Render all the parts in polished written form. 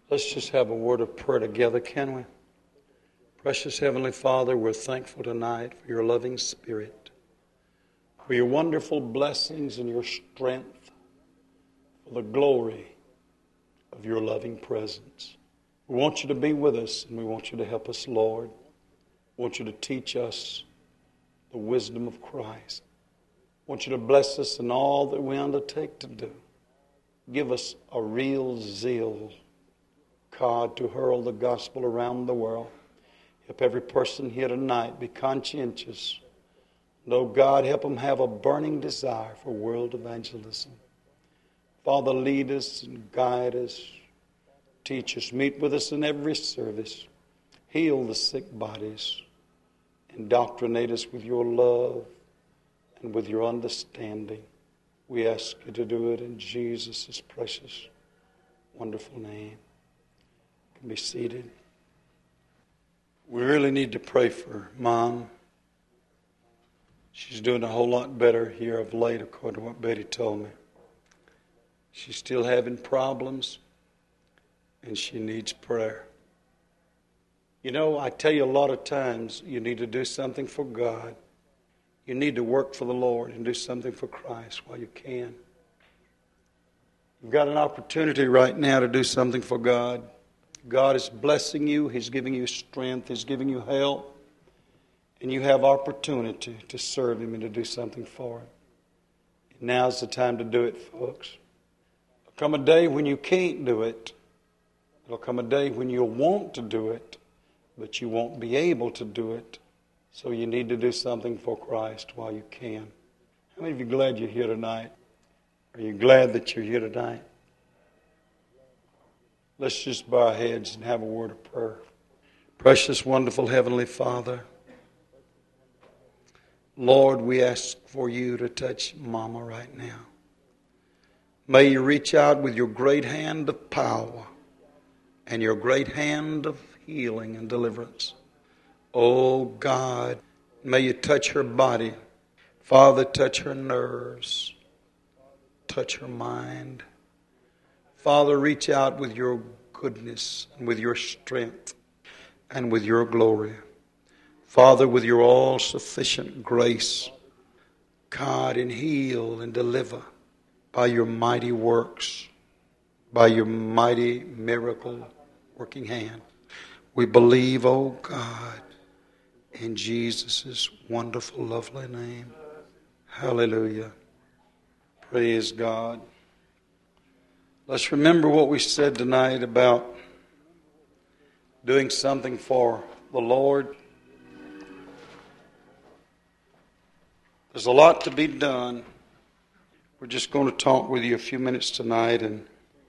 Let's just have a word of prayer together, can we? Precious Heavenly Father, we're thankful tonight for your loving Spirit, for your wonderful blessings and your strength, for the glory of your loving presence. We want you to be with us, and we want you to help us, Lord. We want you to teach us the wisdom of Christ. We want you to bless us in all that we undertake to do. Give us a real zeal, God, to hurl the gospel around the world. Help every person here tonight be conscientious. And, oh God, help them have a burning desire for world evangelism. Father, lead us and guide us. Teach us. Meet with us in every service. Heal the sick bodies. Indoctrinate us with your love and with your understanding. We ask you to do it in Jesus' precious, wonderful name. You can be seated. We really need to pray for Mom. She's doing a whole lot better here of late, according to what Betty told me. She's still having problems, and she needs prayer. You know, I tell you a lot of times, you need to do something for God. You need to work for the Lord and do something for Christ while you can. You've got an opportunity right now to do something for God. God is blessing you. He's giving you strength. He's giving you help. And you have opportunity to serve Him and to do something for Him. And now's the time to do it, folks. There'll come a day when you can't do it. There'll come a day when you'll want to do it, but you won't be able to do it. So you need to do something for Christ while you can. How many of you are glad you're here tonight? Are you glad that you're here tonight? Let's just bow our heads and have a word of prayer. Precious, wonderful Heavenly Father, Lord, we ask for you to touch Mama right now. May you reach out with your great hand of power and your great hand of healing and deliverance. Oh God, may you touch her body. Father, touch her nerves. Touch her mind. Father, reach out with your goodness and with your strength and with your glory. Father, with your all-sufficient grace, God, and heal and deliver by your mighty works, by your mighty miracle-working hand. We believe, oh God, in Jesus' wonderful, lovely name. Hallelujah. Praise God. Let's remember what we said tonight about doing something for the Lord. There's a lot to be done. We're just going to talk with you a few minutes tonight and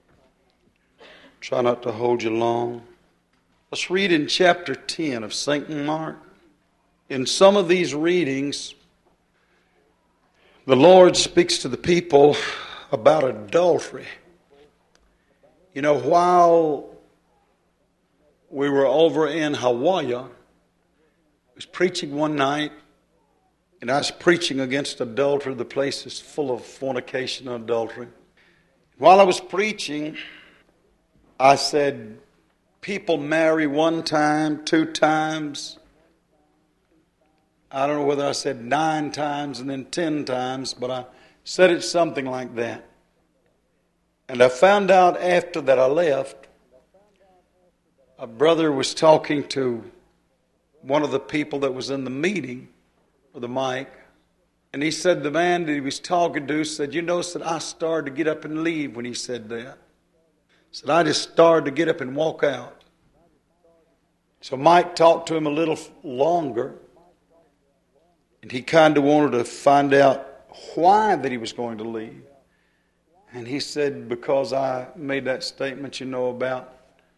try not to hold you long. Let's read in chapter 10 of St. Mark. In some of these readings, the Lord speaks to the people about adultery. You know, while we were over in Hawaii, I was preaching one night, and I was preaching against adultery. The place is full of fornication and adultery. While I was preaching, I said, people marry one time, 2 times. I don't know whether I said 9 times and then 10 times, but I said it something like that. And I found out after that I left, a brother was talking to one of the people that was in the meeting with the mic, and he said the man that he was talking to said, you know, said I started to get up and leave when he said that. Said I just started to get up and walk out. So Mike talked to him a little longer, and he kind of wanted to find out why that he was going to leave. And he said, because I made that statement, you know, about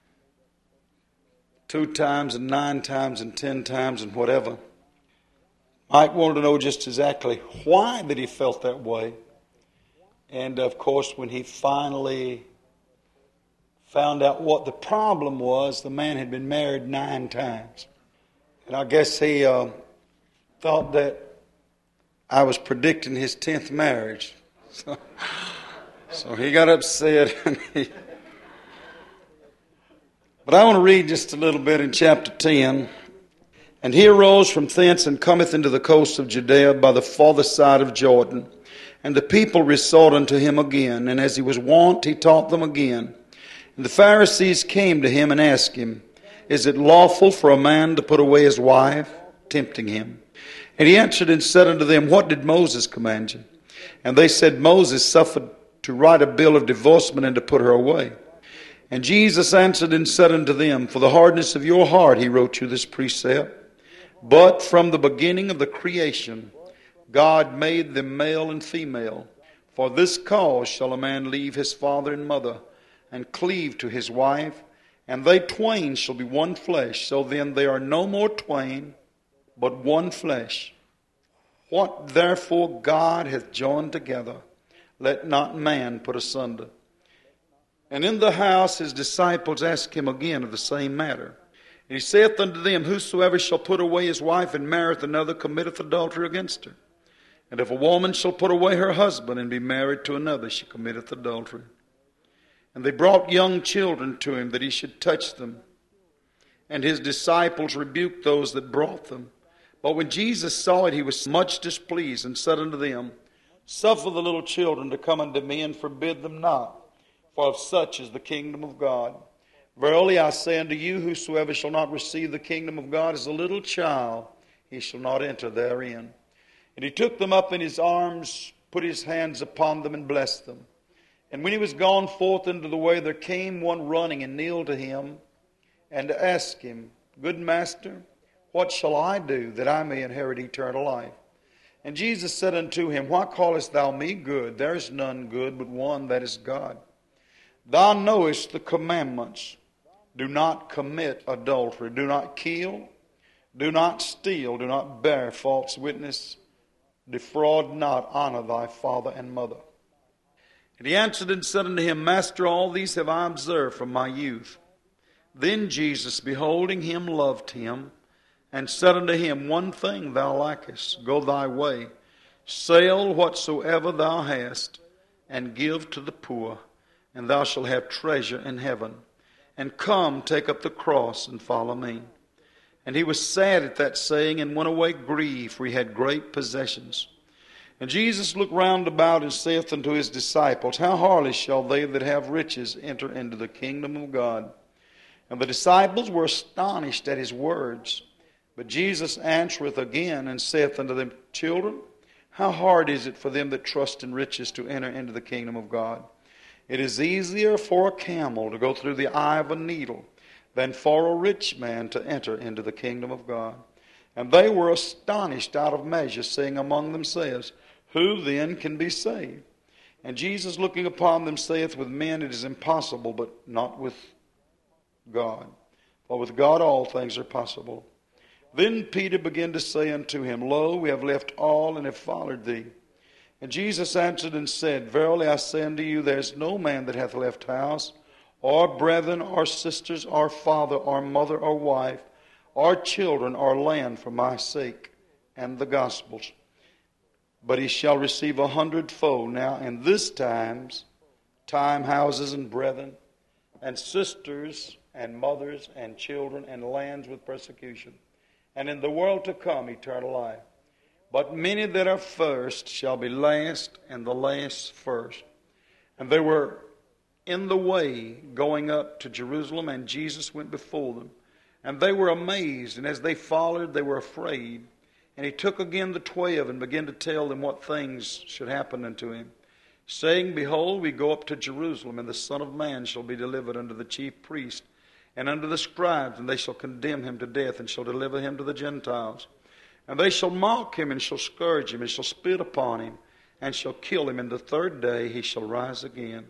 2 times and 9 times and 10 times and whatever. Mike wanted to know just exactly why that he felt that way. And, of course, when he finally found out what the problem was, the man had been married 9 times. And I guess he thought that I was predicting his 10th marriage. So he got upset and But I want to read just a little bit in chapter 10. And he arose from thence and cometh into the coast of Judea by the farther side of Jordan. And the people resort unto him again. And as he was wont, he taught them again. And the Pharisees came to him and asked him, Is it lawful for a man to put away his wife? Tempting him. And he answered and said unto them, What did Moses command you? And they said, Moses suffered to write a bill of divorcement and to put her away. And Jesus answered and said unto them, For the hardness of your heart he wrote you this precept. But from the beginning of the creation, God made them male and female. For this cause shall a man leave his father and mother, and cleave to his wife, and they twain shall be one flesh. So then they are no more twain, but one flesh. What therefore God hath joined together, let not man put asunder. And in the house his disciples asked him again of the same matter. And he saith unto them, Whosoever shall put away his wife and marrieth another committeth adultery against her. And if a woman shall put away her husband and be married to another, she committeth adultery. And they brought young children to him that he should touch them. And his disciples rebuked those that brought them. But when Jesus saw it, he was much displeased, and said unto them, Suffer the little children to come unto me, and forbid them not, for of such is the kingdom of God. Verily I say unto you, whosoever shall not receive the kingdom of God as a little child, he shall not enter therein. And he took them up in his arms, put his hands upon them, and blessed them. And when he was gone forth into the way, there came one running and kneeled to him, and asked him, Good master, what shall I do that I may inherit eternal life? And Jesus said unto him, Why callest thou me good? There is none good but one, that is God. Thou knowest the commandments. Do not commit adultery. Do not kill. Do not steal. Do not bear false witness. Defraud not. Honor thy father and mother. And he answered and said unto him, Master, all these have I observed from my youth. Then Jesus, beholding him, loved him, and said unto him, One thing thou lackest. Go thy way. Sell whatsoever thou hast, and give to the poor, and thou shalt have treasure in heaven. And come, take up the cross, and follow me. And he was sad at that saying, and went away grieved, for he had great possessions. And Jesus looked round about, and saith unto his disciples, How hardly shall they that have riches enter into the kingdom of God? And the disciples were astonished at his words. But Jesus answereth again, and saith unto them, Children, how hard is it for them that trust in riches to enter into the kingdom of God? It is easier for a camel to go through the eye of a needle than for a rich man to enter into the kingdom of God. And they were astonished out of measure, saying among themselves, Who then can be saved? And Jesus, looking upon them, saith, With men it is impossible, but not with God. For with God all things are possible. Then Peter began to say unto him, Lo, we have left all and have followed thee. And Jesus answered and said, Verily I say unto you, there is no man that hath left house, or brethren, or sisters, or father, or mother, or wife, or children, or land for my sake and the gospel's, but he shall receive 100-fold. Now in this time, houses and brethren, and sisters, and mothers, and children, and lands with persecution, and in the world to come eternal life. But many that are first shall be last, and the last first. And they were in the way going up to Jerusalem, and Jesus went before them. And they were amazed, and as they followed, they were afraid. And he took again the 12, and began to tell them what things should happen unto him, saying, Behold, we go up to Jerusalem, and the Son of Man shall be delivered unto the chief priests, and unto the scribes, and they shall condemn him to death, and shall deliver him to the Gentiles. And they shall mock him, and shall scourge him, and shall spit upon him, and shall kill him. And the third day he shall rise again.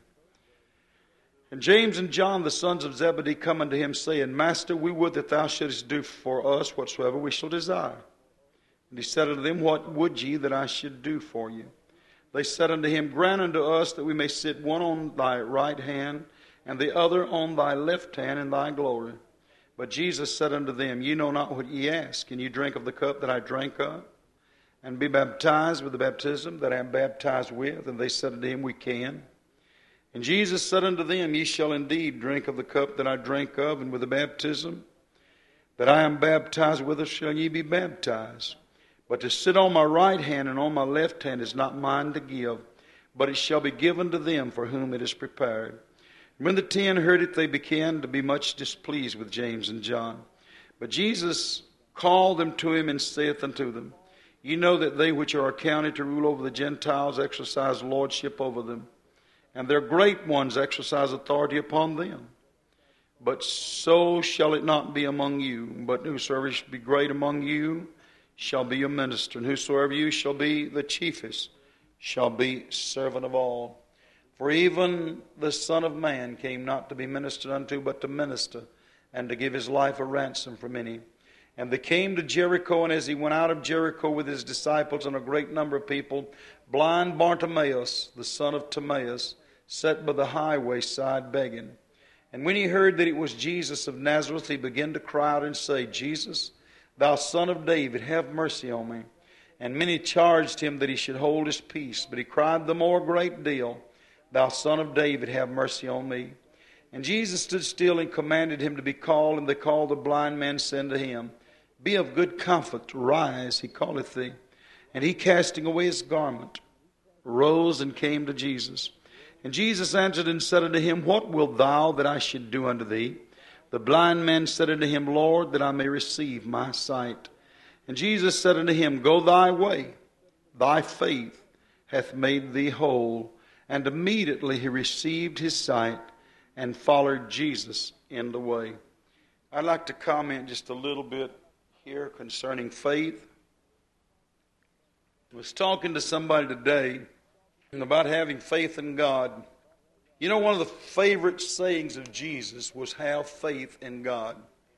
And James and John, the sons of Zebedee, come unto him, saying, Master, we would that thou shouldest do for us whatsoever we shall desire. And he said unto them, What would ye that I should do for you? They said unto him, Grant unto us that we may sit one on thy right hand, and the other on thy left hand in thy glory. But Jesus said unto them, Ye know not what ye ask. Can ye drink of the cup that I drank of, and be baptized with the baptism that I am baptized with? And they said unto him, We can. And Jesus said unto them, Ye shall indeed drink of the cup that I drink of, and with the baptism that I am baptized with, shall ye be baptized. But to sit on my right hand and on my left hand is not mine to give, but it shall be given to them for whom it is prepared. And when the 10 heard it, they began to be much displeased with James and John. But Jesus called them to him and saith unto them, Ye know that they which are accounted to rule over the Gentiles exercise lordship over them, and their great ones exercise authority upon them. But so shall it not be among you. But whosoever shall be great among you shall be your minister, and whosoever you shall be the chiefest shall be servant of all. For even the Son of Man came not to be ministered unto, but to minister, and to give his life a ransom for many. And they came to Jericho, and as he went out of Jericho with his disciples and a great number of people, blind Bartimaeus, the son of Timaeus, sat by the highway side begging. And when he heard that it was Jesus of Nazareth, he began to cry out and say, Jesus, thou son of David, have mercy on me. And many charged him that he should hold his peace. But he cried the more great deal, Thou son of David, have mercy on me. And Jesus stood still and commanded him to be called. And they called the blind man, saying to him, Be of good comfort, rise, he calleth thee. And he, casting away his garment, rose and came to Jesus. And Jesus answered and said unto him, What wilt thou that I should do unto thee? The blind man said unto him, Lord, that I may receive my sight. And Jesus said unto him, Go thy way, thy faith hath made thee whole. And immediately he received his sight and followed Jesus in the way. I'd like to comment just a little bit here concerning faith. I was talking to somebody today about having faith in God. You know, one of the favorite sayings of Jesus was, have faith in God.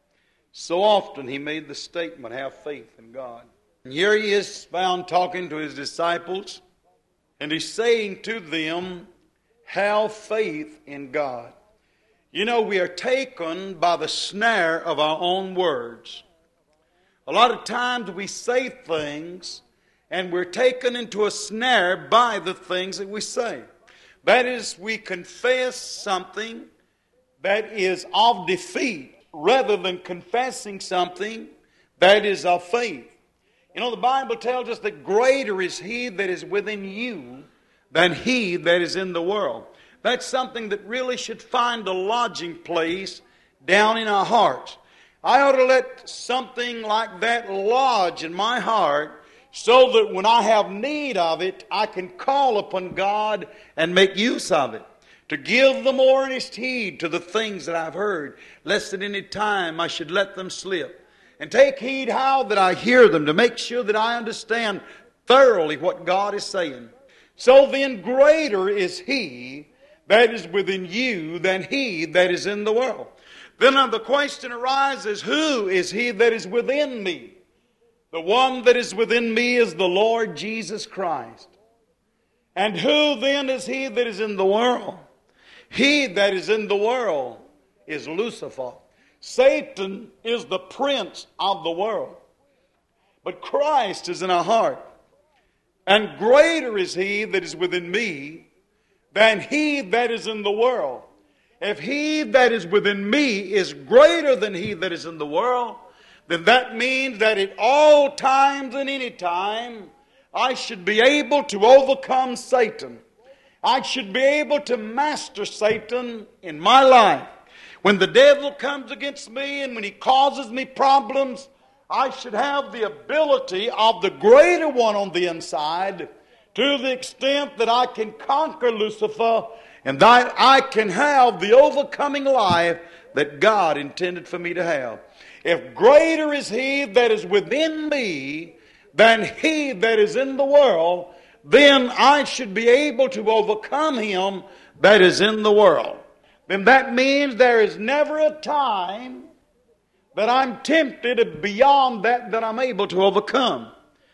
So often he made the statement, have faith in God. And here he is found talking to his disciples, and he's saying to them, have faith in God. You know, we are taken by the snare of our own words. A lot of times we say things and we're taken into a snare by the things that we say. That is, we confess something that is of defeat rather than confessing something that is of faith. You know, the Bible tells us that greater is He that is within you than he that is in the world. That's something that really should find a lodging place down in our hearts. I ought to let something like that lodge in my heart so that when I have need of it, I can call upon God and make use of it. To give the more earnest heed to the things that I've heard, lest at any time I should let them slip. And take heed how that I hear them, to make sure that I understand thoroughly what God is saying. So then greater is He that is within you than he that is in the world. Then the question arises, who is he that is within me? The one that is within me is the Lord Jesus Christ. And who then is he that is in the world? He that is in the world is Lucifer. Satan is the prince of the world. But Christ is in our heart. And greater is he that is within me than he that is in the world. If he that is within me is greater than he that is in the world, then that means that at all times and any time, I should be able to overcome Satan. I should be able to master Satan in my life. When the devil comes against me and when he causes me problems, I should have the ability of the greater one on the inside to the extent that I can conquer Lucifer and that I can have the overcoming life that God intended for me to have. If greater is he that is within me than he that is in the world, then I should be able to overcome him that is in the world. Then that means there is never a time that I'm tempted beyond that I'm able to overcome.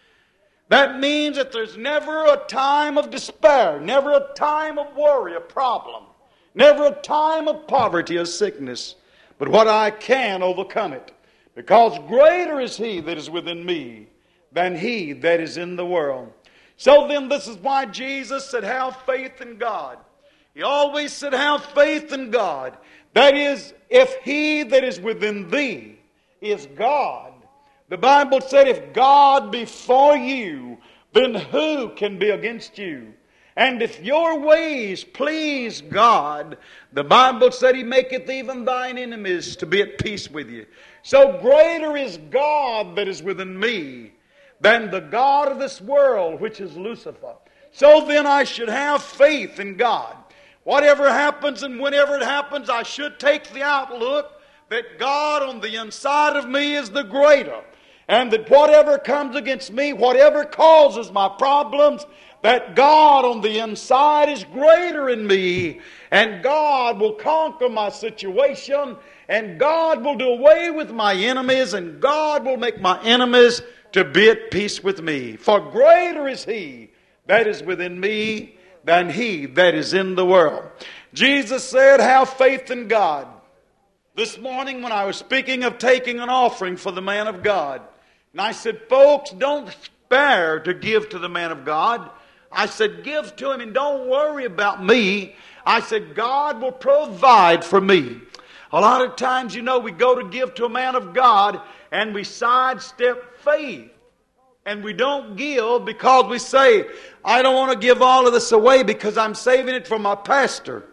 That means that there's never a time of despair, never a time of worry, a problem, never a time of poverty or sickness, but what I can overcome it. Because greater is he that is within me than he that is in the world. So then this is why Jesus said, have faith in God. He always said, have faith in God. That is, if he that is within thee is God. The Bible said, if God be for you, then who can be against you? And if your ways please God, the Bible said He maketh even thine enemies to be at peace with you. So greater is God that is within me than the god of this world, which is Lucifer. So then I should have faith in God. Whatever happens and whenever it happens, I should take the outlook that God on the inside of me is the greater. And that whatever comes against me, whatever causes my problems, that God on the inside is greater in me, and God will conquer my situation, and God will do away with my enemies, and God will make my enemies to be at peace with me. For greater is He that is within me than he that is in the world. Jesus said, have faith in God. This morning when I was speaking of taking an offering for the man of God, and I said, folks, don't spare to give to the man of God. I said, give to him and don't worry about me. I said, God will provide for me. A lot of times, we go to give to a man of God and we sidestep faith. And we don't give because we say, I don't want to give all of this away because I'm saving it for my pastor.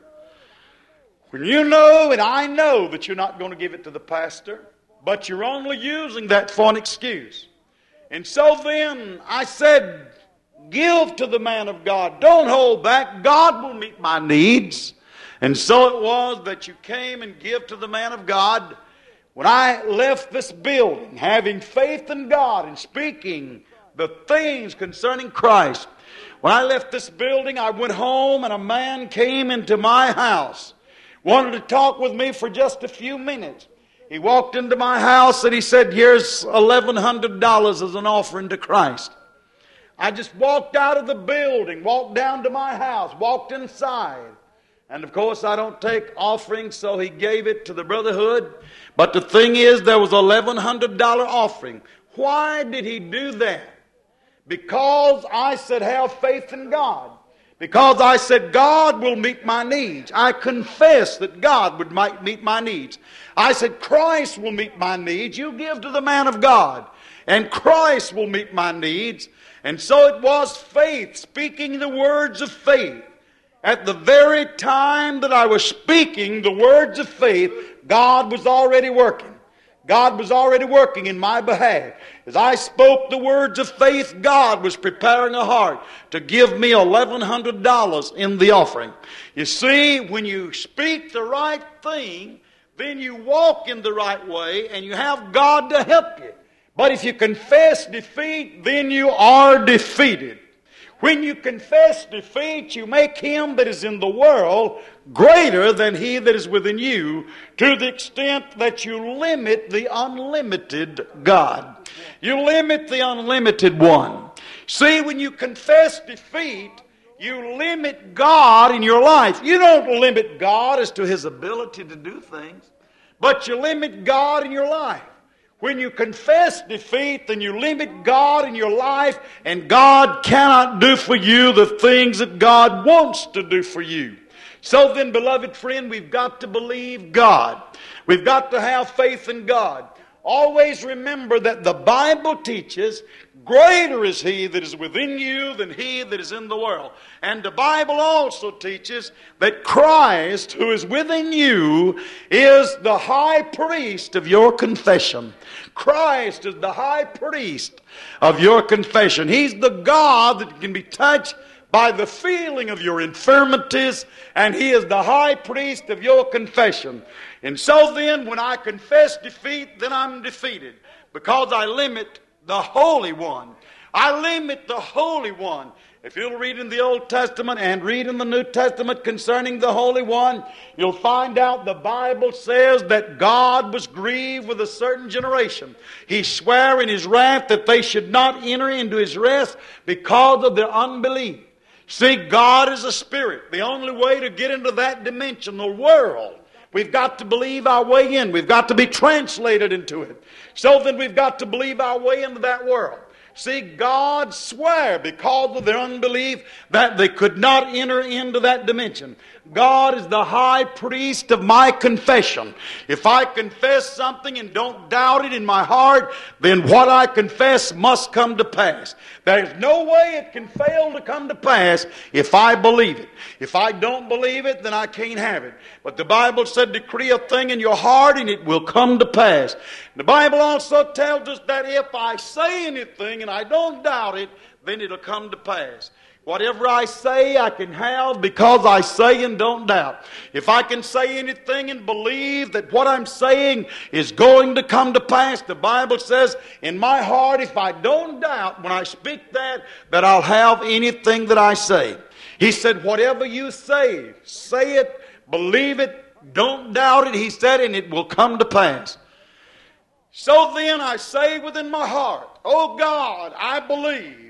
When you know and I know that you're not going to give it to the pastor, but you're only using that for an excuse. And so then I said, give to the man of God. Don't hold back. God will meet my needs. And so it was that you came and give to the man of God. When I left this building, having faith in God and speaking the things concerning Christ, when I left this building, I went home and a man came into my house, wanted to talk with me for just a few minutes. He walked into my house and he said, here's $1,100 as an offering to Christ. I just walked out of the building, walked down to my house, walked inside. And of course I don't take offerings, so he gave it to the brotherhood. But the thing is, there was $1,100 offering. Why did he do that? Because I said, have faith in God. Because I said, God will meet my needs. I confessed that God would meet my needs. I said, Christ will meet my needs. You give to the man of God, and Christ will meet my needs. And so it was faith, speaking the words of faith. At the very time that I was speaking the words of faith, God was already working. God was already working in my behalf. As I spoke the words of faith, God was preparing a heart to give me $1,100 in the offering. You see, when you speak the right thing, then you walk in the right way and you have God to help you. But if you confess defeat, then you are defeated. When you confess defeat, you make him that is in the world greater than he that is within you, to the extent that you limit the unlimited God. You limit the unlimited one. See, when you confess defeat, you limit God in your life. You don't limit God as to His ability to do things, but you limit God in your life. When you confess defeat, then you limit God in your life, and God cannot do for you the things that God wants to do for you. So then, beloved friend, we've got to believe God. We've got to have faith in God. Always remember that the Bible teaches, greater is He that is within you than he that is in the world. And the Bible also teaches that Christ, who is within you, is the high priest of your confession. Christ is the high priest of your confession. He's the God that can be touched by the feeling of your infirmities, and He is the high priest of your confession. And so then, when I confess defeat, then I'm defeated, because I limit the Holy One. I limit the Holy One. If you'll read in the Old Testament and read in the New Testament concerning the Holy One, you'll find out the Bible says that God was grieved with a certain generation. He swore in His wrath that they should not enter into His rest because of their unbelief. See, God is a spirit. The only way to get into that dimensional world, we've got to believe our way in. We've got to be translated into it. So then we've got to believe our way into that world. See, God swore because of their unbelief that they could not enter into that dimension. God is the high priest of my confession. If I confess something and don't doubt it in my heart, then what I confess must come to pass. There's no way it can fail to come to pass if I believe it. If I don't believe it, then I can't have it. But the Bible said, decree a thing in your heart and it will come to pass. The Bible also tells us that if I say anything and I don't doubt it, then it'll come to pass. Whatever I say, I can have because I say and don't doubt. If I can say anything and believe that what I'm saying is going to come to pass, the Bible says, in my heart, if I don't doubt when I speak that I'll have anything that I say. He said, whatever you say it, believe it, don't doubt it, he said, and it will come to pass. So then I say within my heart, oh God, I believe,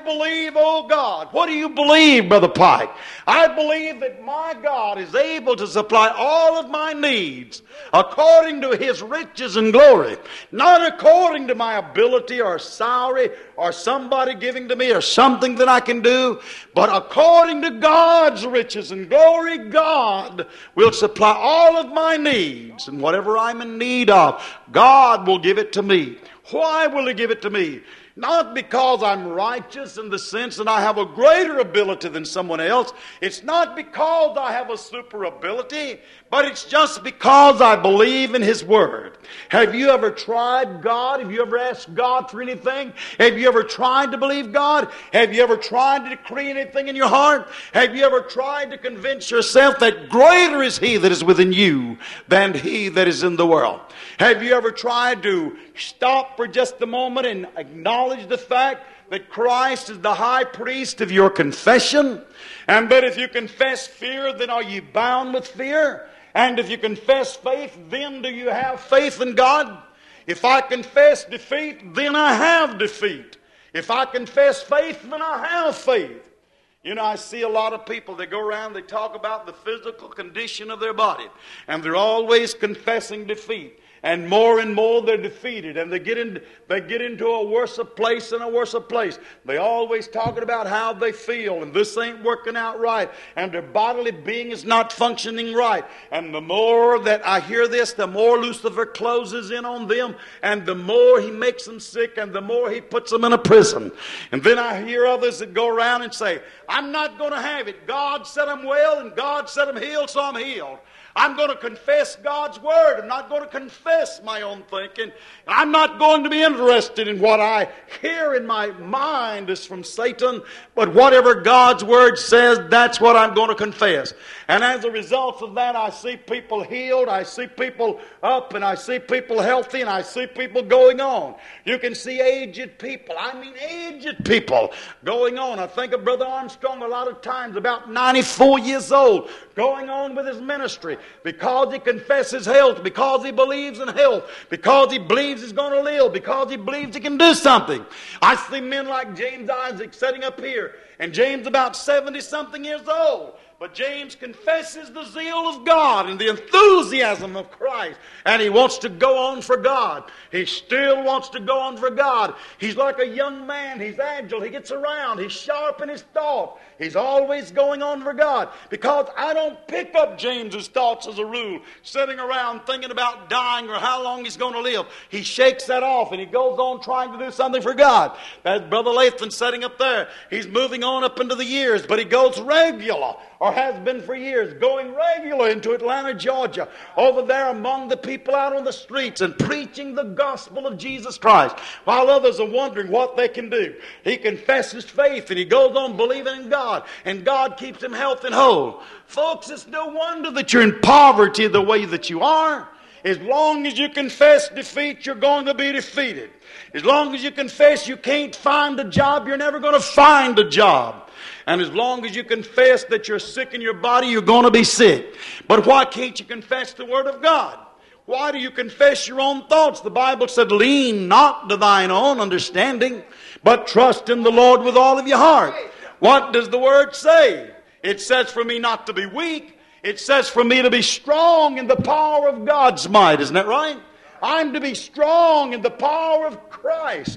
oh God. What do you believe, Brother Pike? I believe that my God is able to supply all of my needs according to His riches and glory. Not according to my ability or salary or somebody giving to me or something that I can do, but according to God's riches and glory, God will supply all of my needs. And whatever I'm in need of, God will give it to me. Why will He give it to me? Not because I'm righteous in the sense that I have a greater ability than someone else. It's not because I have a super ability, but it's just because I believe in His Word. Have you ever tried God? Have you ever asked God for anything? Have you ever tried to believe God? Have you ever tried to decree anything in your heart? Have you ever tried to convince yourself that greater is He that is within you than he that is in the world? Have you ever tried to stop for just a moment and acknowledge the fact that Christ is the high priest of your confession? And that if you confess fear, then are you bound with fear? And if you confess faith, then do you have faith in God? If I confess defeat, then I have defeat. If I confess faith, then I have faith. You know, I see a lot of people, they go around, they talk about the physical condition of their body. And they're always confessing defeat. And more they're defeated, and they get into a worse place and a worse place. They always talking about how they feel, and this ain't working out right, and their bodily being is not functioning right. And the more that I hear this, the more Lucifer closes in on them, and the more he makes them sick, and the more he puts them in a prison. And then I hear others that go around and say, I'm not going to have it. God said I'm well, and God said I'm healed, so I'm healed. I'm going to confess God's Word. I'm not going to confess my own thinking. I'm not going to be interested in what I hear in my mind is from Satan. But whatever God's Word says, that's what I'm going to confess. And as a result of that, I see people healed. I see people up. And I see people healthy. And I see people going on. You can see aged people. Aged people going on. I think of Brother Armstrong a lot of times, about 94 years old, going on with his ministry. Because he confesses health, because he believes in health, because he believes he's going to live, because he believes he can do something. I see men like James Isaac sitting up here, and James about 70-something years old. But James confesses the zeal of God and the enthusiasm of Christ. And he wants to go on for God. He still wants to go on for God. He's like a young man. He's agile. He gets around. He's sharp in his thought. He's always going on for God. Because I don't pick up James's thoughts as a rule, sitting around thinking about dying or how long he's going to live. He shakes that off and he goes on trying to do something for God. That's Brother Lathan sitting up there. He's moving on up into the years, but he goes regular, or has been for years, going regular into Atlanta, Georgia, over there among the people out on the streets and preaching the gospel of Jesus Christ, while others are wondering what they can do. He confesses faith and he goes on believing in God, and God keeps him healthy and whole. Folks, it's no wonder that you're in poverty the way that you are. As long as you confess defeat, you're going to be defeated. As long as you confess you can't find a job, you're never going to find a job. And as long as you confess that you're sick in your body, you're going to be sick. But why can't you confess the Word of God? Why do you confess your own thoughts? The Bible said, lean not to thine own understanding, but trust in the Lord with all of your heart. What does the Word say? It says for me not to be weak. It says for me to be strong in the power of God's might. Isn't that right? I'm to be strong in the power of Christ.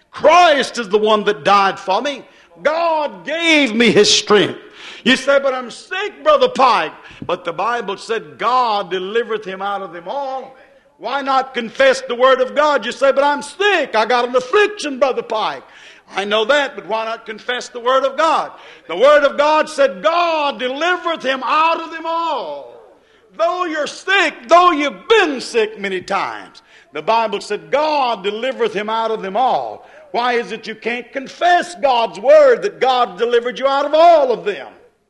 Christ is the one that died for me. God gave me His strength. You say, but I'm sick, Brother Pike. But the Bible said God delivereth him out of them all. Why not confess the Word of God? You say, but I'm sick. I got an affliction, Brother Pike. I know that, but why not confess the Word of God? The Word of God said God delivereth him out of them all. Though you're sick, though you've been sick many times, the Bible said God delivereth him out of them all. Why is it you can't confess God's Word that God delivered you out of all of them?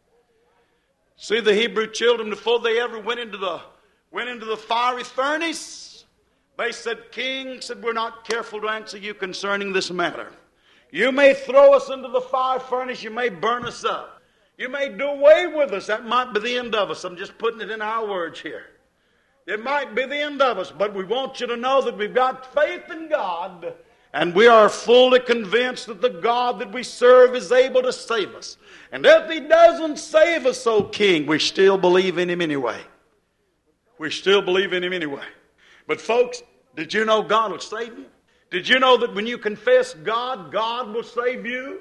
See, the Hebrew children, before they ever went into the fiery furnace, they said, King, said, we're not careful to answer you concerning this matter. You may throw us into the fire furnace, you may burn us up. You may do away with us. That might be the end of us. I'm just putting it in our words here. It might be the end of us, but we want you to know that we've got faith in God, and we are fully convinced that the God that we serve is able to save us. And if He doesn't save us, O King, we still believe in Him anyway. We still believe in Him anyway. But folks, did you know God will save you? Did you know that when you confess God, God will save you?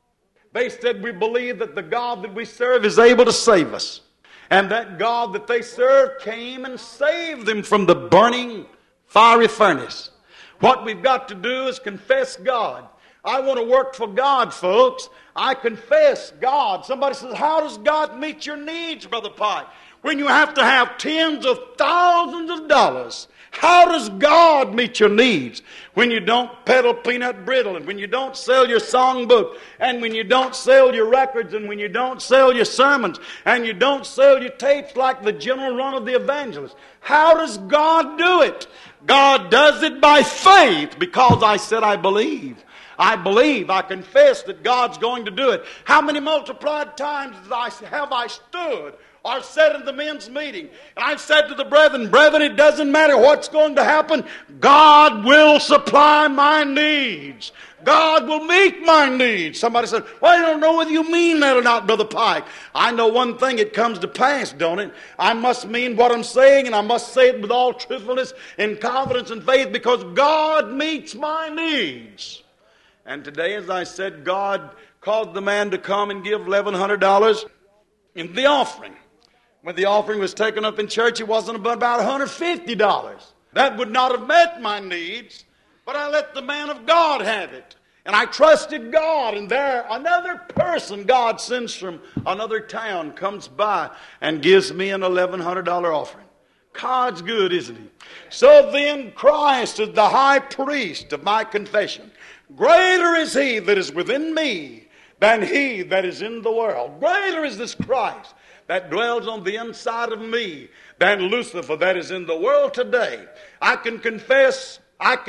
They said we believe that the God that we serve is able to save us. And that God that they serve came and saved them from the burning fiery furnace. What we've got to do is confess God. I want to work for God, folks. I confess God. Somebody says, how does God meet your needs, Brother Pike? When you have to have tens of thousands of dollars, how does God meet your needs? When you don't peddle peanut brittle, and when you don't sell your songbook, and when you don't sell your records, and when you don't sell your sermons, and you don't sell your tapes like the general run of the evangelist. How does God do it? God does it by faith, because I said I believe. I believe, I confess that God's going to do it. How many multiplied times have I stood or said in the men's meeting, and I've said to the brethren, it doesn't matter what's going to happen, God will supply my needs. God will meet my needs. Somebody said, well, I don't know whether you mean that or not, Brother Pike. I know one thing, it comes to pass, don't it? I must mean what I'm saying, and I must say it with all truthfulness and confidence and faith, because God meets my needs. And today, as I said, God caused the man to come and give $1,100 in the offering. When the offering was taken up in church, it wasn't but about $150. That would not have met my needs, but I let the man of God have it. And I trusted God, and there another person God sends from another town comes by and gives me an $1,100 offering. God's good, isn't He? So then Christ is the high priest of my confession. Greater is He that is within me than he that is in the world. Greater is this Christ that dwells on the inside of me than Lucifer that is in the world today. I can confess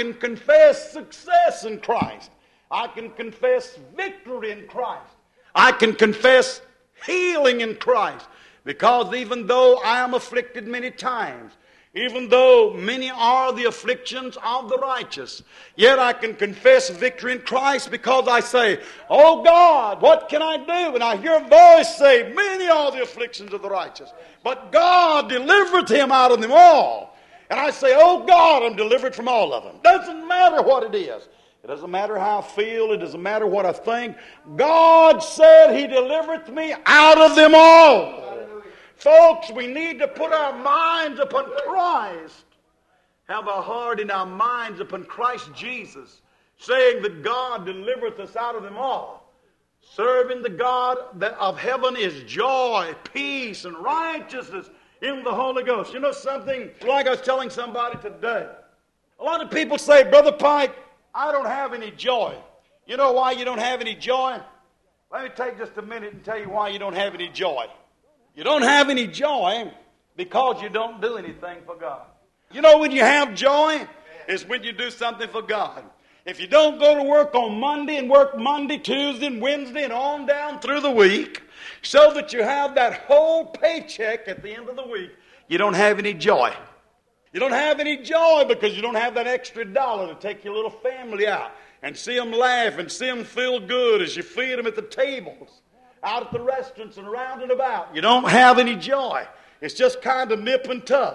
success in Christ. I can confess victory in Christ. I can confess healing in Christ. Because even though I am afflicted many times, even though many are the afflictions of the righteous, yet I can confess victory in Christ, because I say, oh God, what can I do? And I hear a voice say, many are the afflictions of the righteous, but God delivered him out of them all. And I say, oh God, I'm delivered from all of them. Doesn't matter what it is. It doesn't matter how I feel. It doesn't matter what I think. God said He delivered me out of them all. Folks, we need to put our minds upon Christ. Have our heart and our minds upon Christ Jesus, saying that God delivereth us out of them all. Serving the God of heaven is joy, peace, and righteousness in the Holy Ghost. You know something? Like I was telling somebody today. A lot of people say, Brother Pike, I don't have any joy. You know why you don't have any joy? Let me take just a minute and tell you why you don't have any joy. You don't have any joy because you don't do anything for God. You know when you have joy is when you do something for God. If you don't go to work on Monday and work Monday, Tuesday, and Wednesday, and on down through the week, so that you have that whole paycheck at the end of the week, you don't have any joy. You don't have any joy because you don't have that extra dollar to take your little family out and see them laugh and see them feel good as you feed them at the tables, out at the restaurants and around and about. You don't have any joy. It's just kind of nip and tuck.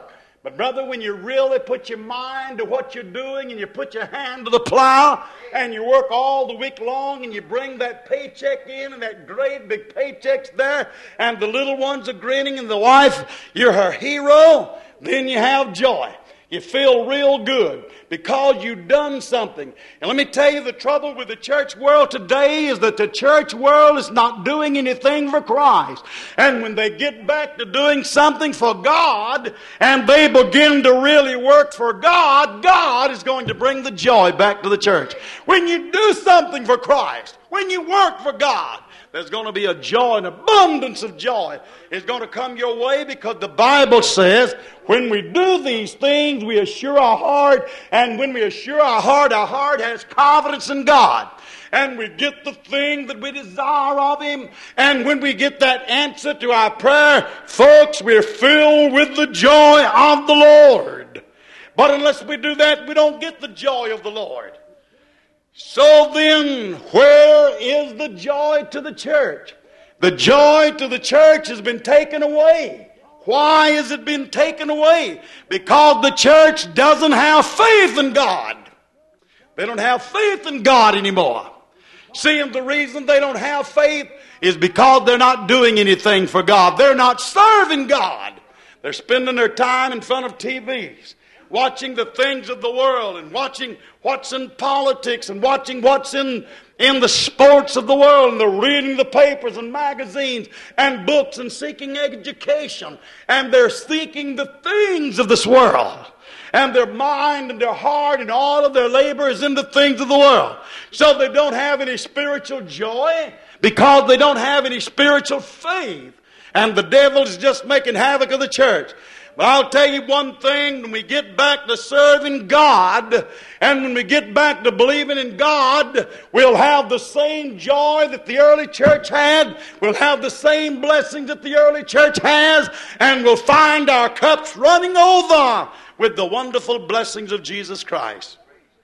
But brother, when you really put your mind to what you're doing and you put your hand to the plow and you work all the week long and you bring that paycheck in and that great big paycheck's there and the little ones are grinning and the wife, you're her hero, then you have joy. You feel real good because you've done something. And let me tell you, the trouble with the church world today is that the church world is not doing anything for Christ. And when they get back to doing something for God and they begin to really work for God, God is going to bring the joy back to the church. When you do something for Christ, when you work for God, there's going to be a joy, an abundance of joy is going to come your way because the Bible says when we do these things, we assure our heart. And when we assure our heart has confidence in God. And we get the thing that we desire of Him. And when we get that answer to our prayer, folks, we're filled with the joy of the Lord. But unless we do that, we don't get the joy of the Lord. So then, where is the joy to the church? The joy to the church has been taken away. Why has it been taken away? Because the church doesn't have faith in God. They don't have faith in God anymore. See, and the reason they don't have faith is because they're not doing anything for God. They're not serving God. They're spending their time in front of TVs, watching the things of the world and watching what's in politics and watching what's in the sports of the world. And they're reading the papers and magazines and books and seeking education. And they're seeking the things of this world. And their mind and their heart and all of their labor is in the things of the world. So they don't have any spiritual joy because they don't have any spiritual faith. And the devil is just making havoc of the church. But I'll tell you one thing, when we get back to serving God and when we get back to believing in God, we'll have the same joy that the early church had. We'll have the same blessings that the early church has. And we'll find our cups running over with the wonderful blessings of Jesus Christ.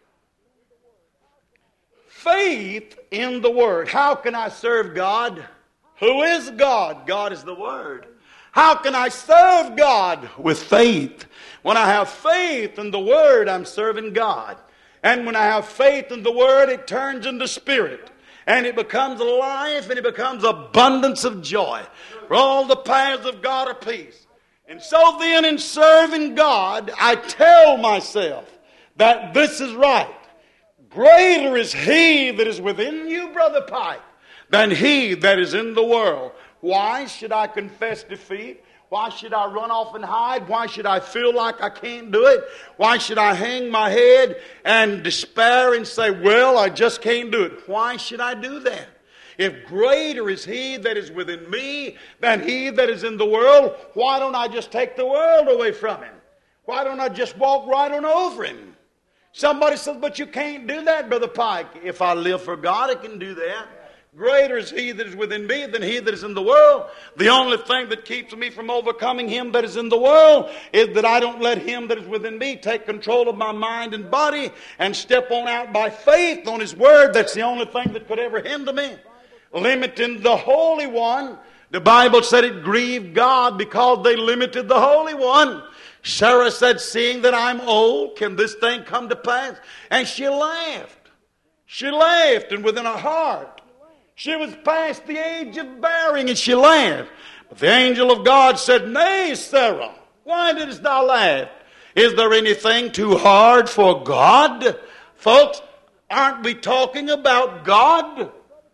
Faith in the Word. How can I serve God? Who is God? God is the Word. How can I serve God? With faith. When I have faith in the Word, I'm serving God. And when I have faith in the Word, it turns into spirit. And it becomes life and it becomes abundance of joy. For all the paths of God are peace. And so then in serving God, I tell myself that this is right. Greater is He that is within you, Brother Pike, than he that is in the world. Why should I confess defeat? Why should I run off and hide? Why should I feel like I can't do it? Why should I hang my head and despair and say, well, I just can't do it? Why should I do that? If greater is He that is within me than he that is in the world, why don't I just take the world away from Him? Why don't I just walk right on over Him? Somebody says, but you can't do that, Brother Pike. If I live for God, I can do that. Greater is He that is within me than he that is in the world. The only thing that keeps me from overcoming him that is in the world is that I don't let him that is within me take control of my mind and body and step on out by faith on His Word. That's the only thing that could ever hinder me. Limiting the Holy One. The Bible said it grieved God because they limited the Holy One. Sarah said, seeing that I'm old, can this thing come to pass? And she laughed. She laughed, and within her heart, she was past the age of bearing, and she laughed. But the angel of God said, nay, Sarah, why didst thou laugh? Is there anything too hard for God? Folks, aren't we talking about God?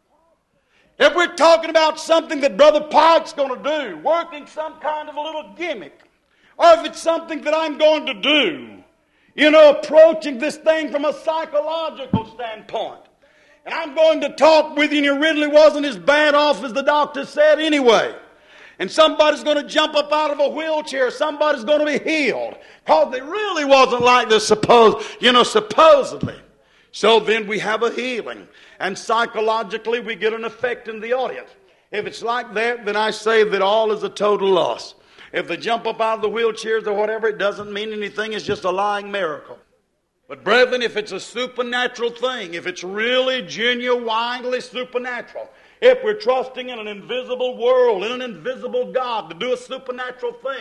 If we're talking about something that Brother Pike's going to do, working some kind of a little gimmick, or if it's something that I'm going to do, approaching this thing from a psychological standpoint, and I'm going to talk with you and you really wasn't as bad off as the doctor said anyway, and somebody's going to jump up out of a wheelchair, somebody's going to be healed, because they really wasn't like this supposedly. So then we have a healing. And psychologically we get an effect in the audience. If it's like that, then I say that all is a total loss. If they jump up out of the wheelchairs or whatever, it doesn't mean anything. It's just a lying miracle. But brethren, if it's a supernatural thing, if it's really genuinely supernatural, if we're trusting in an invisible world, in an invisible God to do a supernatural thing,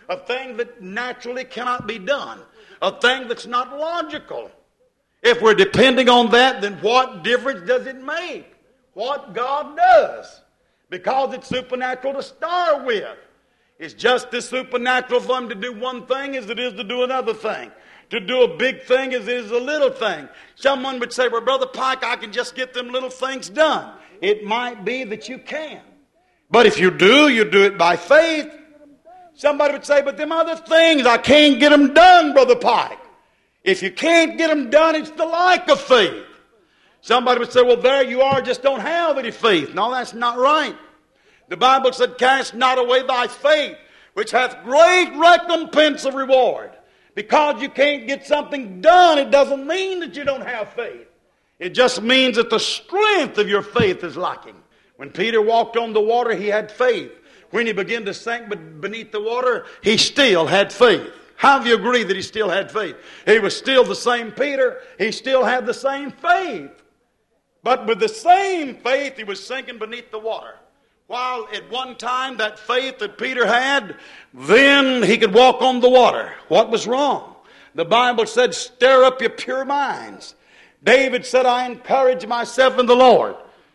a thing that naturally cannot be done, a thing that's not logical. If we're depending on that, then what difference does it make what God does? Because it's supernatural to start with. It's just as supernatural for Him to do one thing as it is to do another thing. To do a big thing as it is a little thing. Someone would say, well, Brother Pike, I can just get them little things done. It might be that you can. But if you do it by faith. Somebody would say, but them other things, I can't get them done, Brother Pike. If you can't get them done, it's the lack of faith. Somebody would say, well, there you are, just don't have any faith. No, that's not right. The Bible said, cast not away thy faith, which hath great recompense of reward. Because you can't get something done, it doesn't mean that you don't have faith. It just means that the strength of your faith is lacking. When Peter walked on the water, he had faith. When he began to sink beneath the water, he still had faith. How do you agree that he still had faith? He was still the same Peter. He still had the same faith. But with the same faith, he was sinking beneath the water. While at one time that faith that Peter had, then he could walk on the water. What was wrong? The Bible said, stir up your pure minds. David said, I encourage myself in the Lord.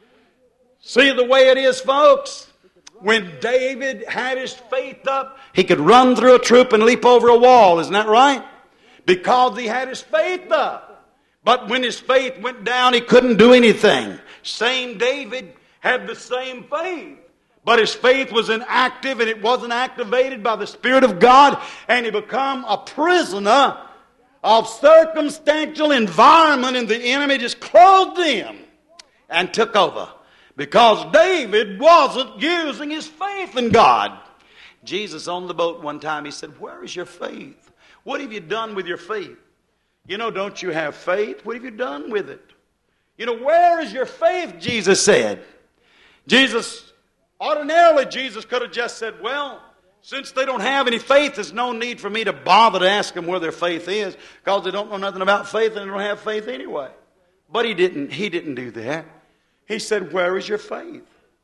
See the way it is, folks? When David had his faith up, he could run through a troop and leap over a wall. Isn't that right? Because he had his faith up. But when his faith went down, he couldn't do anything. Same David had the same faith. But his faith was inactive and it wasn't activated by the Spirit of God. And he became a prisoner of circumstantial environment, and the enemy just closed him and took over. Because David wasn't using his faith in God. Jesus on the boat one time, he said, where is your faith? What have you done with your faith? You know, don't you have faith? What have you done with it? You know, where is your faith? Jesus said. Ordinarily, Jesus could have just said, well, since they don't have any faith, there's no need for me to bother to ask them where their faith is, because they don't know nothing about faith and they don't have faith anyway. But he didn't do that. He said, where is your faith?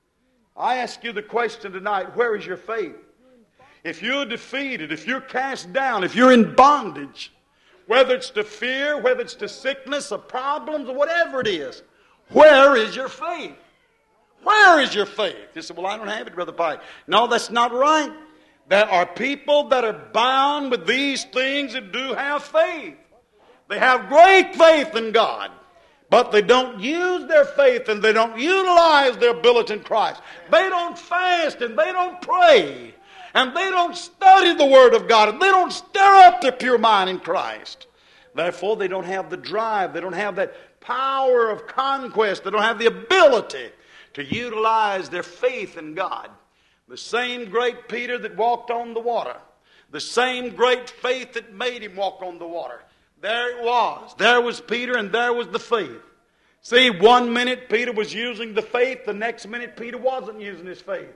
I ask you the question tonight, where is your faith? If you're defeated, if you're cast down, if you're in bondage, whether it's to fear, whether it's to sickness or problems or whatever it is, where is your faith? Where is your faith? You say, well, I don't have it, Brother Pike. No, that's not right. There are people that are bound with these things that do have faith. They have great faith in God. But they don't use their faith and they don't utilize their ability in Christ. They don't fast and they don't pray. And they don't study the Word of God. And they don't stir up their pure mind in Christ. Therefore, they don't have the drive. They don't have that power of conquest. They don't have the ability to utilize their faith in God. The same great Peter that walked on the water. The same great faith that made him walk on the water. There it was. There was Peter and there was the faith. See, 1 minute Peter was using the faith. The next minute Peter wasn't using his faith.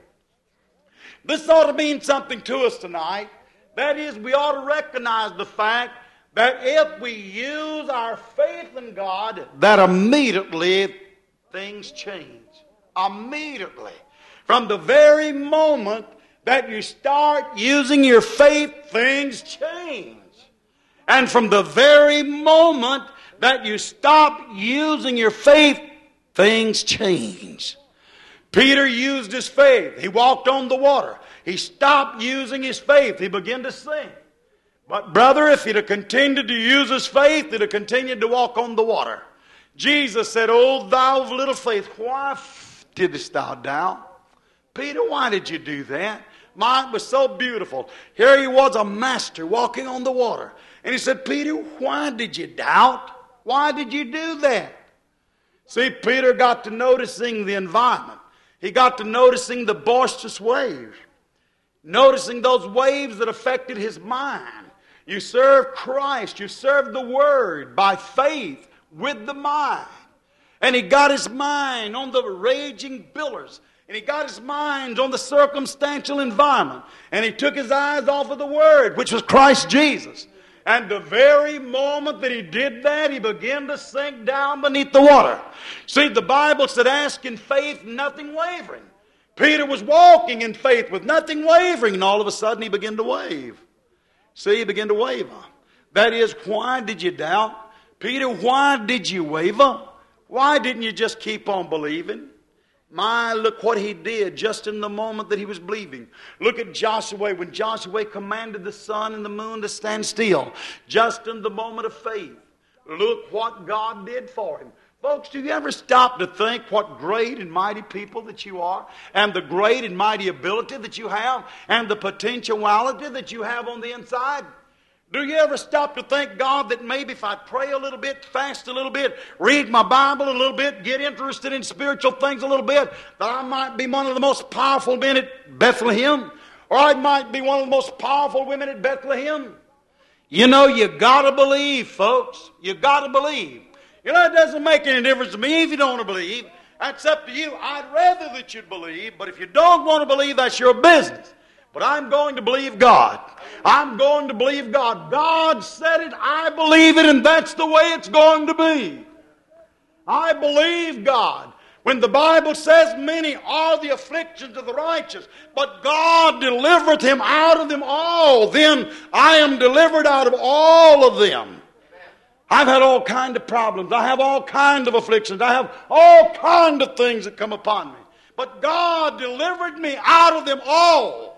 This ought to mean something to us tonight. That is, we ought to recognize the fact that if we use our faith in God, that immediately things change. Immediately. From the very moment that you start using your faith, things change. And from the very moment that you stop using your faith, things change. Peter used his faith. He walked on the water. He stopped using his faith. He began to sink. But brother, if he'd have continued to use his faith, he'd have continued to walk on the water. Jesus said, "O thou of little faith, why didst thou doubt?" Peter, why did you do that? Mine was so beautiful. Here he was, a master walking on the water. And he said, "Peter, why did you doubt? Why did you do that?" See, Peter got to noticing the environment. He got to noticing the boisterous waves. Noticing those waves that affected his mind. You serve Christ. You serve the Word by faith with the mind. And he got his mind on the raging billows. And he got his mind on the circumstantial environment. And he took his eyes off of the Word, which was Christ Jesus. And the very moment that he did that, he began to sink down beneath the water. See, the Bible said, "Ask in faith, nothing wavering." Peter was walking in faith with nothing wavering, and all of a sudden he began to wave. See, he began to waver. That is, why did you doubt? Peter, why did you waver? Why didn't you just keep on believing? My, look what he did just in the moment that he was believing. Look at Joshua, when Joshua commanded the sun and the moon to stand still, just in the moment of faith. Look what God did for him. Folks, do you ever stop to think what great and mighty people that you are, and the great and mighty ability that you have, and the potentiality that you have on the inside? Do you ever stop to think, God, that maybe if I pray a little bit, fast a little bit, read my Bible a little bit, get interested in spiritual things a little bit, that I might be one of the most powerful men at Bethlehem? Or I might be one of the most powerful women at Bethlehem? You know, you got to believe, folks. You got to believe. You know, it doesn't make any difference to me if you don't want to believe. That's up to you. I'd rather that you'd believe, but if you don't want to believe, that's your business. But I'm going to believe God. I'm going to believe God. God said it, I believe it, and that's the way it's going to be. I believe God. When the Bible says many are the afflictions of the righteous, but God delivereth him out of them all, then I am delivered out of all of them. I've had all kinds of problems. I have all kinds of afflictions. I have all kinds of things that come upon me. But God delivered me out of them all.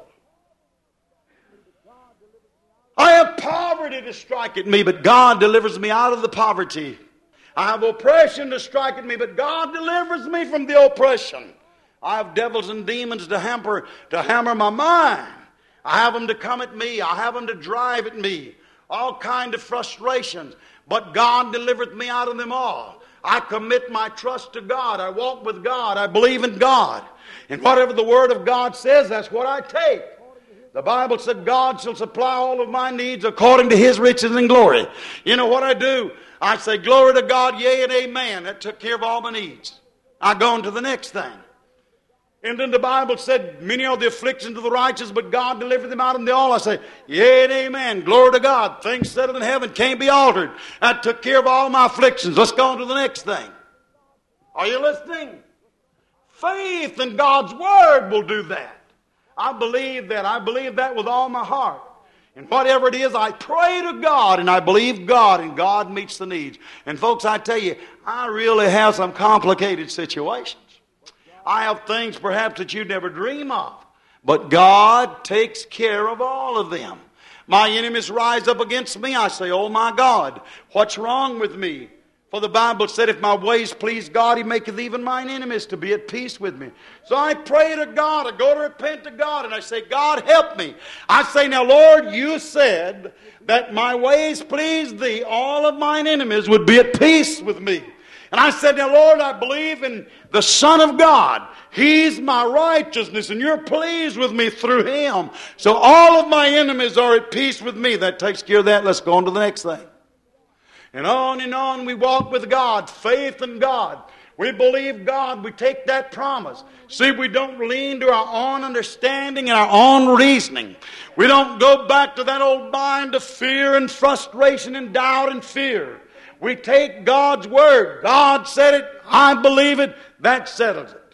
I have poverty to strike at me, but God delivers me out of the poverty. I have oppression to strike at me, but God delivers me from the oppression. I have devils and demons to hammer my mind. I have them to come at me. I have them to drive at me. All kinds of frustrations. But God delivereth me out of them all. I commit my trust to God. I walk with God. I believe in God. And whatever the Word of God says, that's what I take. The Bible said God shall supply all of my needs according to His riches and glory. You know what I do? I say, glory to God, yea and amen. That took care of all my needs. I go on to the next thing. And then the Bible said, many are the afflictions of the righteous, but God delivered them out of them all. I say, yea and amen. Glory to God. Things settled in heaven can't be altered. That took care of all my afflictions. Let's go on to the next thing. Are you listening? Faith in God's Word will do that. I believe that. I believe that with all my heart. And whatever it is, I pray to God and I believe God, and God meets the needs. And folks, I tell you, I really have some complicated situations. I have things perhaps that you'd never dream of. But God takes care of all of them. My enemies rise up against me. I say, oh my God, what's wrong with me? For the Bible said, if my ways please God, He maketh even mine enemies to be at peace with me. So I pray to God. I go to repent to God. And I say, God, help me. I say, now, Lord, you said that my ways please Thee. All of mine enemies would be at peace with me. And I said, now, Lord, I believe in the Son of God. He's my righteousness, and You're pleased with me through Him. So all of my enemies are at peace with me. That takes care of that. Let's go on to the next thing. And on we walk with God, faith in God. We believe God, we take that promise. See, we don't lean to our own understanding and our own reasoning. We don't go back to that old mind of fear and frustration and doubt and fear. We take God's Word. God said it, I believe it, that settles it.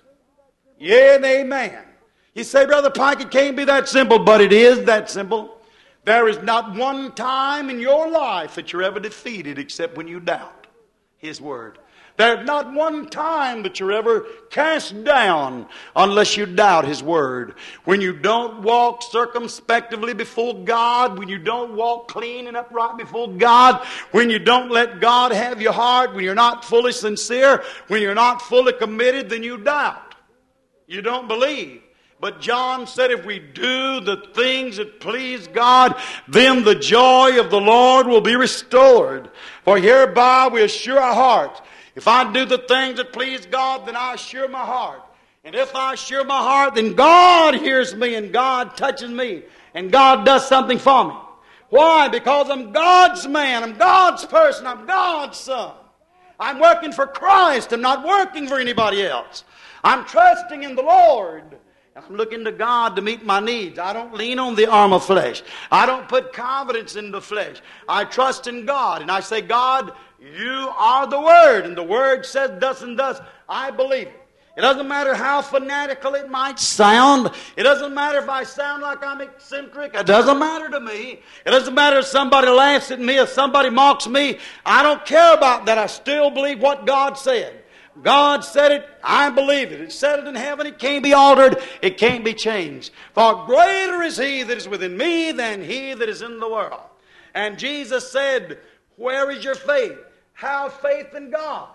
Yeah and amen. You say, Brother Pike, it can't be that simple, but it is that simple. There is not one time in your life that you're ever defeated except when you doubt His Word. There's not one time that you're ever cast down unless you doubt His Word. When you don't walk circumspectively before God, when you don't walk clean and upright before God, when you don't let God have your heart, when you're not fully sincere, when you're not fully committed, then you doubt. You don't believe. But John said, if we do the things that please God, then the joy of the Lord will be restored. For hereby we assure our hearts. If I do the things that please God, then I assure my heart. And if I assure my heart, then God hears me and God touches me and God does something for me. Why? Because I'm God's man, I'm God's person, I'm God's son. I'm working for Christ, I'm not working for anybody else. I'm trusting in the Lord. I'm looking to God to meet my needs. I don't lean on the arm of flesh. I don't put confidence in the flesh. I trust in God. And I say, God, You are the Word. And the Word says thus and thus. I believe it. It doesn't matter how fanatical it might sound. It doesn't matter if I sound like I'm eccentric. It doesn't matter to me. It doesn't matter if somebody laughs at me, if somebody mocks me. I don't care about that. I still believe what God said. God said it, I believe it. It said it in heaven, it can't be altered, it can't be changed. For greater is He that is within me than he that is in the world. And Jesus said, where is your faith? Have faith in God.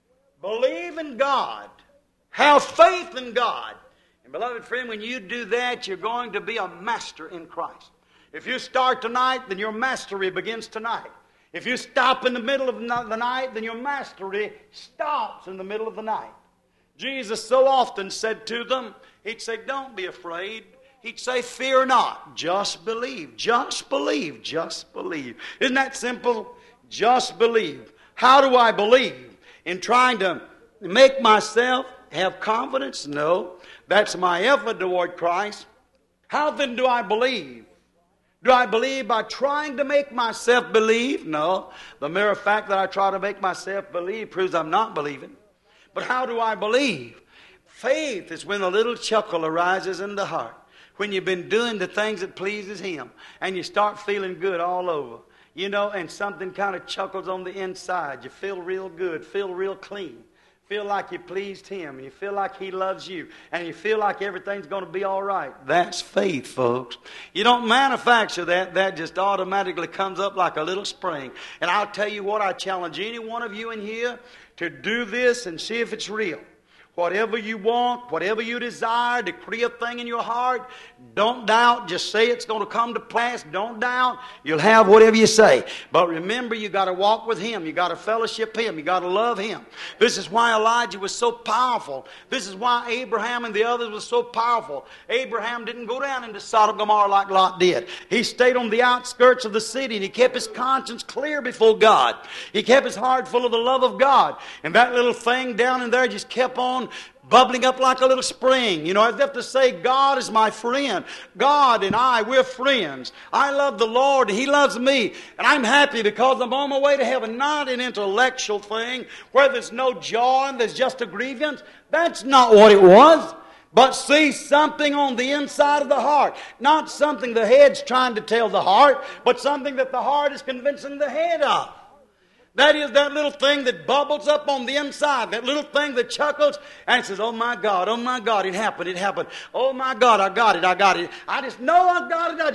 Believe in God. Have faith in God. And beloved friend, when you do that, you're going to be a master in Christ. If you start tonight, then your mastery begins tonight. If you stop in the middle of the night, then your mastery stops in the middle of the night. Jesus so often said to them, He'd say, don't be afraid. He'd say, fear not. Just believe. Just believe. Just believe. Isn't that simple? Just believe. How do I believe? In trying to make myself have confidence? No. That's my effort toward Christ. How then do I believe? Do I believe by trying to make myself believe? No. The mere fact that I try to make myself believe proves I'm not believing. But how do I believe? Faith is when a little chuckle arises in the heart. When you've been doing the things that pleases Him and you start feeling good all over. You know, and something kind of chuckles on the inside. You feel real good, feel real clean. Feel like you pleased Him, and you feel like He loves you, and you feel like everything's going to be all right. That's faith, folks. You don't manufacture that. That just automatically comes up like a little spring. And I'll tell you what, I challenge any one of you in here to do this and see if it's real. Whatever you want, whatever you desire, decree a thing in your heart. Don't doubt. Just say it's going to come to pass. Don't doubt. You'll have whatever you say. But remember, you got to walk with Him. You got to fellowship Him. You got to love Him. This is why Elijah was so powerful. This is why Abraham and the others were so powerful. Abraham didn't go down into Sodom and Gomorrah like Lot did. He stayed on the outskirts of the city, and he kept his conscience clear before God. He kept his heart full of the love of God. And that little thing down in there just kept on bubbling up like a little spring. You know, as if to say, God is my friend. God and I, we're friends. I love the Lord, and He loves me. And I'm happy because I'm on my way to heaven. Not an intellectual thing where there's no joy and there's just a grievance. That's not what it was. But see, something on the inside of the heart. Not something the head's trying to tell the heart, but something that the heart is convincing the head of. That is that little thing that bubbles up on the inside. That little thing that chuckles and says, oh my God, it happened, it happened. Oh my God, I got it. I just know I got it,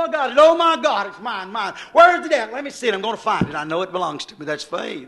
Oh my God, it's mine. Where is it at? Let me see it, I'm going to find it. I know it belongs to me. That's faith.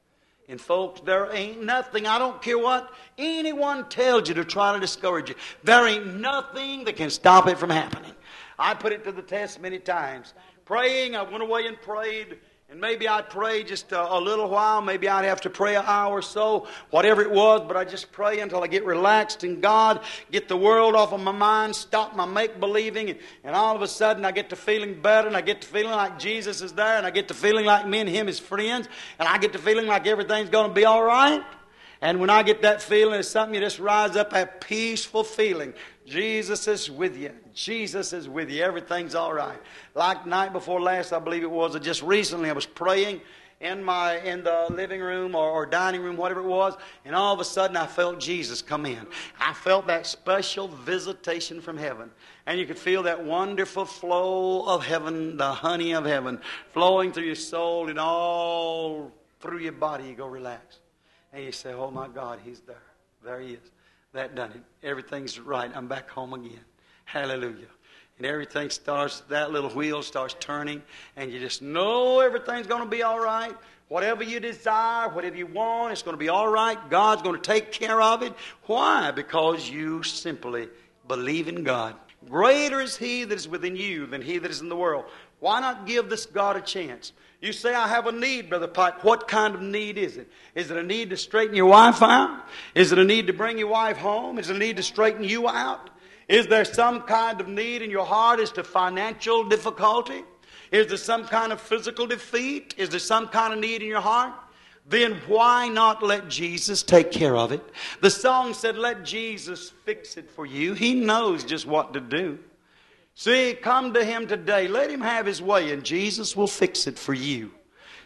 And folks, there ain't nothing, I don't care what anyone tells you to try to discourage you. There ain't nothing that can stop it from happening. I put it to the test many times. Praying, I went away and prayed. And maybe I'd pray just a little while. Maybe I'd have to pray an hour or so, whatever it was. But I just pray until I get relaxed in God, get the world off of my mind, stop my make-believing. And all of a sudden I get to feeling better, and I get to feeling like Jesus is there, and I get to feeling like me and Him is friends, and I get to feeling like everything's going to be all right. And when I get that feeling, it's something you just rise up, that peaceful feeling. Jesus is with you. Jesus is with you. Everything's all right. Like night before last, I believe it was, or just recently, I was praying in the living room or dining room, whatever it was, and all of a sudden I felt Jesus come in. I felt that special visitation from heaven. And you could feel that wonderful flow of heaven, the honey of heaven, flowing through your soul and all through your body. You go relax. And you say, oh my God, He's there. There He is. That done it. Everything's right. I'm back home again. Hallelujah. And everything starts, that little wheel starts turning, and you just know everything's going to be all right. Whatever you desire, whatever you want, it's going to be all right. God's going to take care of it. Why? Because you simply believe in God. Greater is He that is within you than he that is in the world. Why not give this God a chance? You say, I have a need, Brother Pike. What kind of need is it? Is it a need to straighten your wife out? Is it a need to bring your wife home? Is it a need to straighten you out? Is there some kind of need in your heart as to financial difficulty? Is there some kind of physical defeat? Is there some kind of need in your heart? Then why not let Jesus take care of it? The song said, let Jesus fix it for you. He knows just what to do. See, come to Him today. Let Him have His way, and Jesus will fix it for you.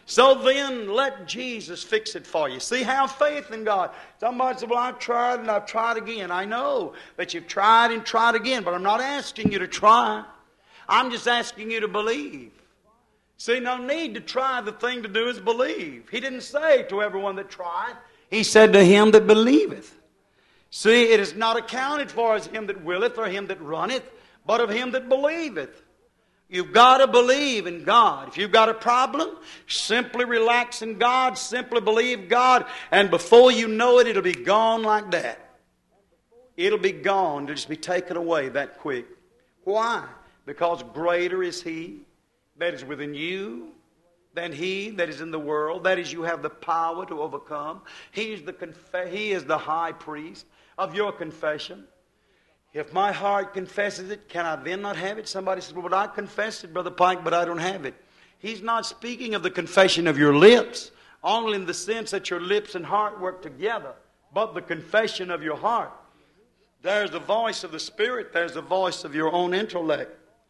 So then, let Jesus fix it for you. See, have faith in God. Somebody said, well, I've tried and I've tried again. I know that you've tried and tried again, but I'm not asking you to try. I'm just asking you to believe. See, no need to try. The thing to do is believe. He didn't say to everyone that tried. He said to him that believeth. See, it is not accounted for as him that willeth or him that runneth, but of him that believeth. You've got to believe in God. If you've got a problem, simply relax in God, simply believe God, and before you know it, it'll be gone like that. It'll be gone. It'll just be taken away that quick. Why? Because greater is He that is within you than he that is in the world. That is, you have the power to overcome. He is the high priest of your confession. If my heart confesses it, can I then not have it? Somebody says, well, but I confessed it, Brother Pike, but I don't have it. He's not speaking of the confession of your lips, only in the sense that your lips and heart work together, but the confession of your heart. There's the voice of the Spirit. There's the voice of your own intellect.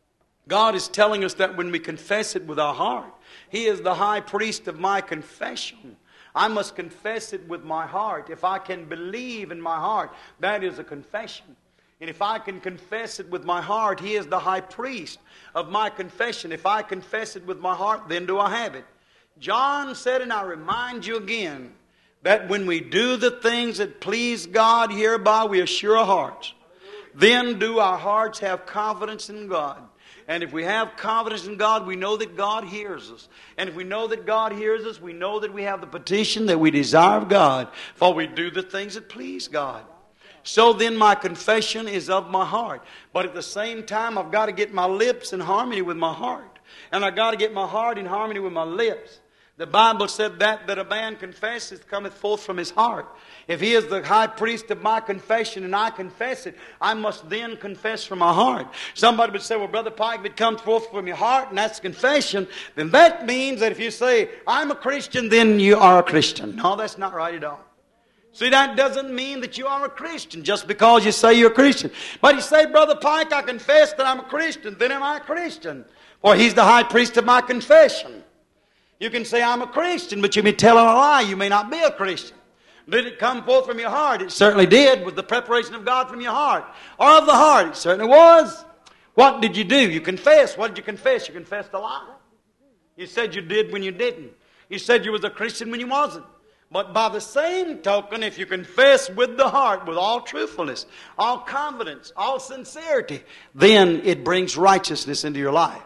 God is telling us that when we confess it with our heart, He is the high priest of my confession. I must confess it with my heart. If I can believe in my heart, that is a confession. And if I can confess it with my heart, He is the high priest of my confession. If I confess it with my heart, then do I have it. John said, and I remind you again, that when we do the things that please God, hereby we assure our hearts. Then do our hearts have confidence in God. And if we have confidence in God, we know that God hears us. And if we know that God hears us, we know that we have the petition that we desire of God, for we do the things that please God. So then my confession is of my heart. But at the same time, I've got to get my lips in harmony with my heart. And I've got to get my heart in harmony with my lips. The Bible said that a man confesseth cometh forth from his heart. If he is the high priest of my confession and I confess it, I must then confess from my heart. Somebody would say, well, Brother Pike, if it comes forth from your heart and that's confession, then that means that if you say, I'm a Christian, then you are a Christian. No, that's not right at all. See, that doesn't mean that you are a Christian just because you say you're a Christian. But you say, Brother Pike, I confess that I'm a Christian, then am I a Christian? For He's the high priest of my confession. You can say, I'm a Christian, but you may tell a lie. You may not be a Christian. Did it come forth from your heart? It certainly did, with the preparation of God from your heart. Or of the heart, it certainly was. What did you do? You confessed. What did you confess? You confessed a lie. You said you did when you didn't. You said you was a Christian when you wasn't. But by the same token, if you confess with the heart, with all truthfulness, all confidence, all sincerity, then it brings righteousness into your life.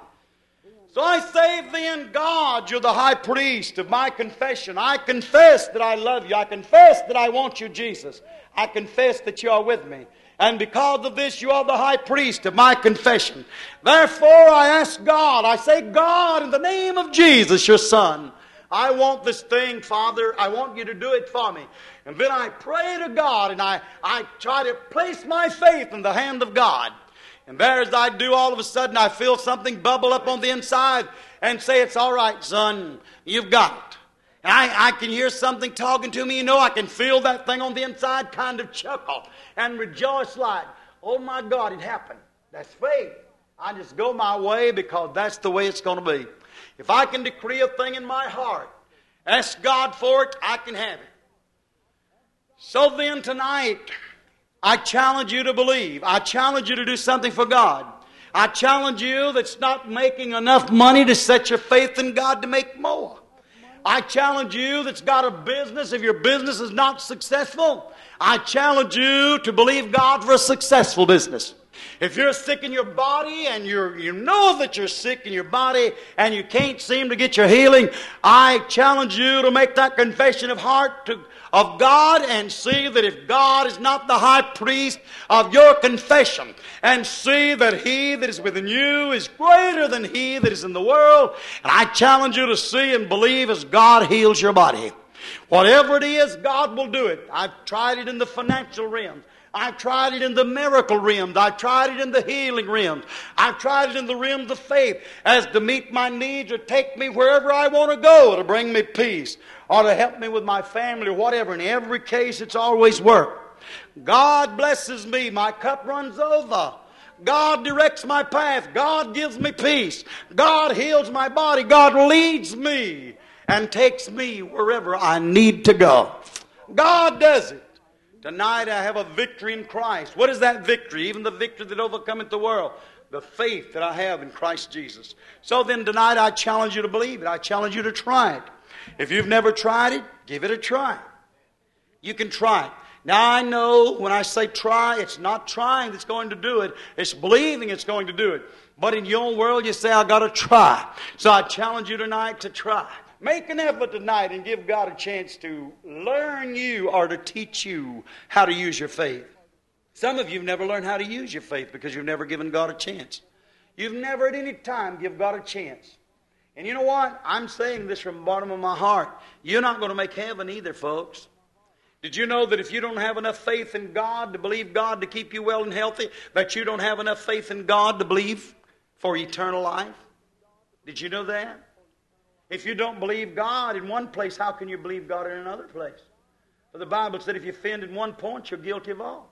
So I say then, God, you're the high priest of my confession. I confess that I love you. I confess that I want you, Jesus. I confess that you are with me. And because of this, you are the high priest of my confession. Therefore, I ask God, I say, God, in the name of Jesus, your Son, I want this thing, Father. I want you to do it for me. And then I pray to God, and I try to place my faith in the hand of God. And there as I do, all of a sudden I feel something bubble up on the inside and say, it's all right, son, you've got it. And I can hear something talking to me, you know, I can feel that thing on the inside kind of chuckle and rejoice like, oh my God, it happened. That's faith. I just go my way because that's the way it's going to be. If I can decree a thing in my heart, ask God for it, I can have it. So then tonight, I challenge you to believe. I challenge you to do something for God. I challenge you that's not making enough money to set your faith in God to make more. I challenge you that's got a business. If your business is not successful, I challenge you to believe God for a successful business. If you're sick in your body and you know that you're sick in your body and you can't seem to get your healing, I challenge you to make that confession of heart of God and see that if God is not the high priest of your confession, and see that He that is within you is greater than he that is in the world. And I challenge you to see and believe as God heals your body. Whatever it is, God will do it. I've tried it in the financial realm. I've tried it in the miracle realms. I've tried it in the healing realms. I've tried it in the realms of faith as to meet my needs or take me wherever I want to go, to bring me peace or to help me with my family or whatever. In every case, it's always worked. God blesses me. My cup runs over. God directs my path. God gives me peace. God heals my body. God leads me. and takes me wherever I need to go. God does it. Tonight I have a victory in Christ. What is that victory? Even the victory that overcometh the world. The faith that I have in Christ Jesus. So then tonight I challenge you to believe it. I challenge you to try it. If you've never tried it, give it a try. You can try it. Now I know when I say try, it's not trying that's going to do it. It's believing it's going to do it. But in your world you say, I've got to try. So I challenge you tonight to try. Make an effort tonight and give God a chance to learn you or to teach you how to use your faith. Some of you have never learned how to use your faith because you've never given God a chance. You've never at any time give God a chance. And you know what? I'm saying this from the bottom of my heart. You're not going to make heaven either, folks. Did you know that if you don't have enough faith in God to believe God to keep you well and healthy, that you don't have enough faith in God to believe for eternal life? Did you know that? If you don't believe God in one place, how can you believe God in another place? For the Bible said if you offend in one point, you're guilty of all.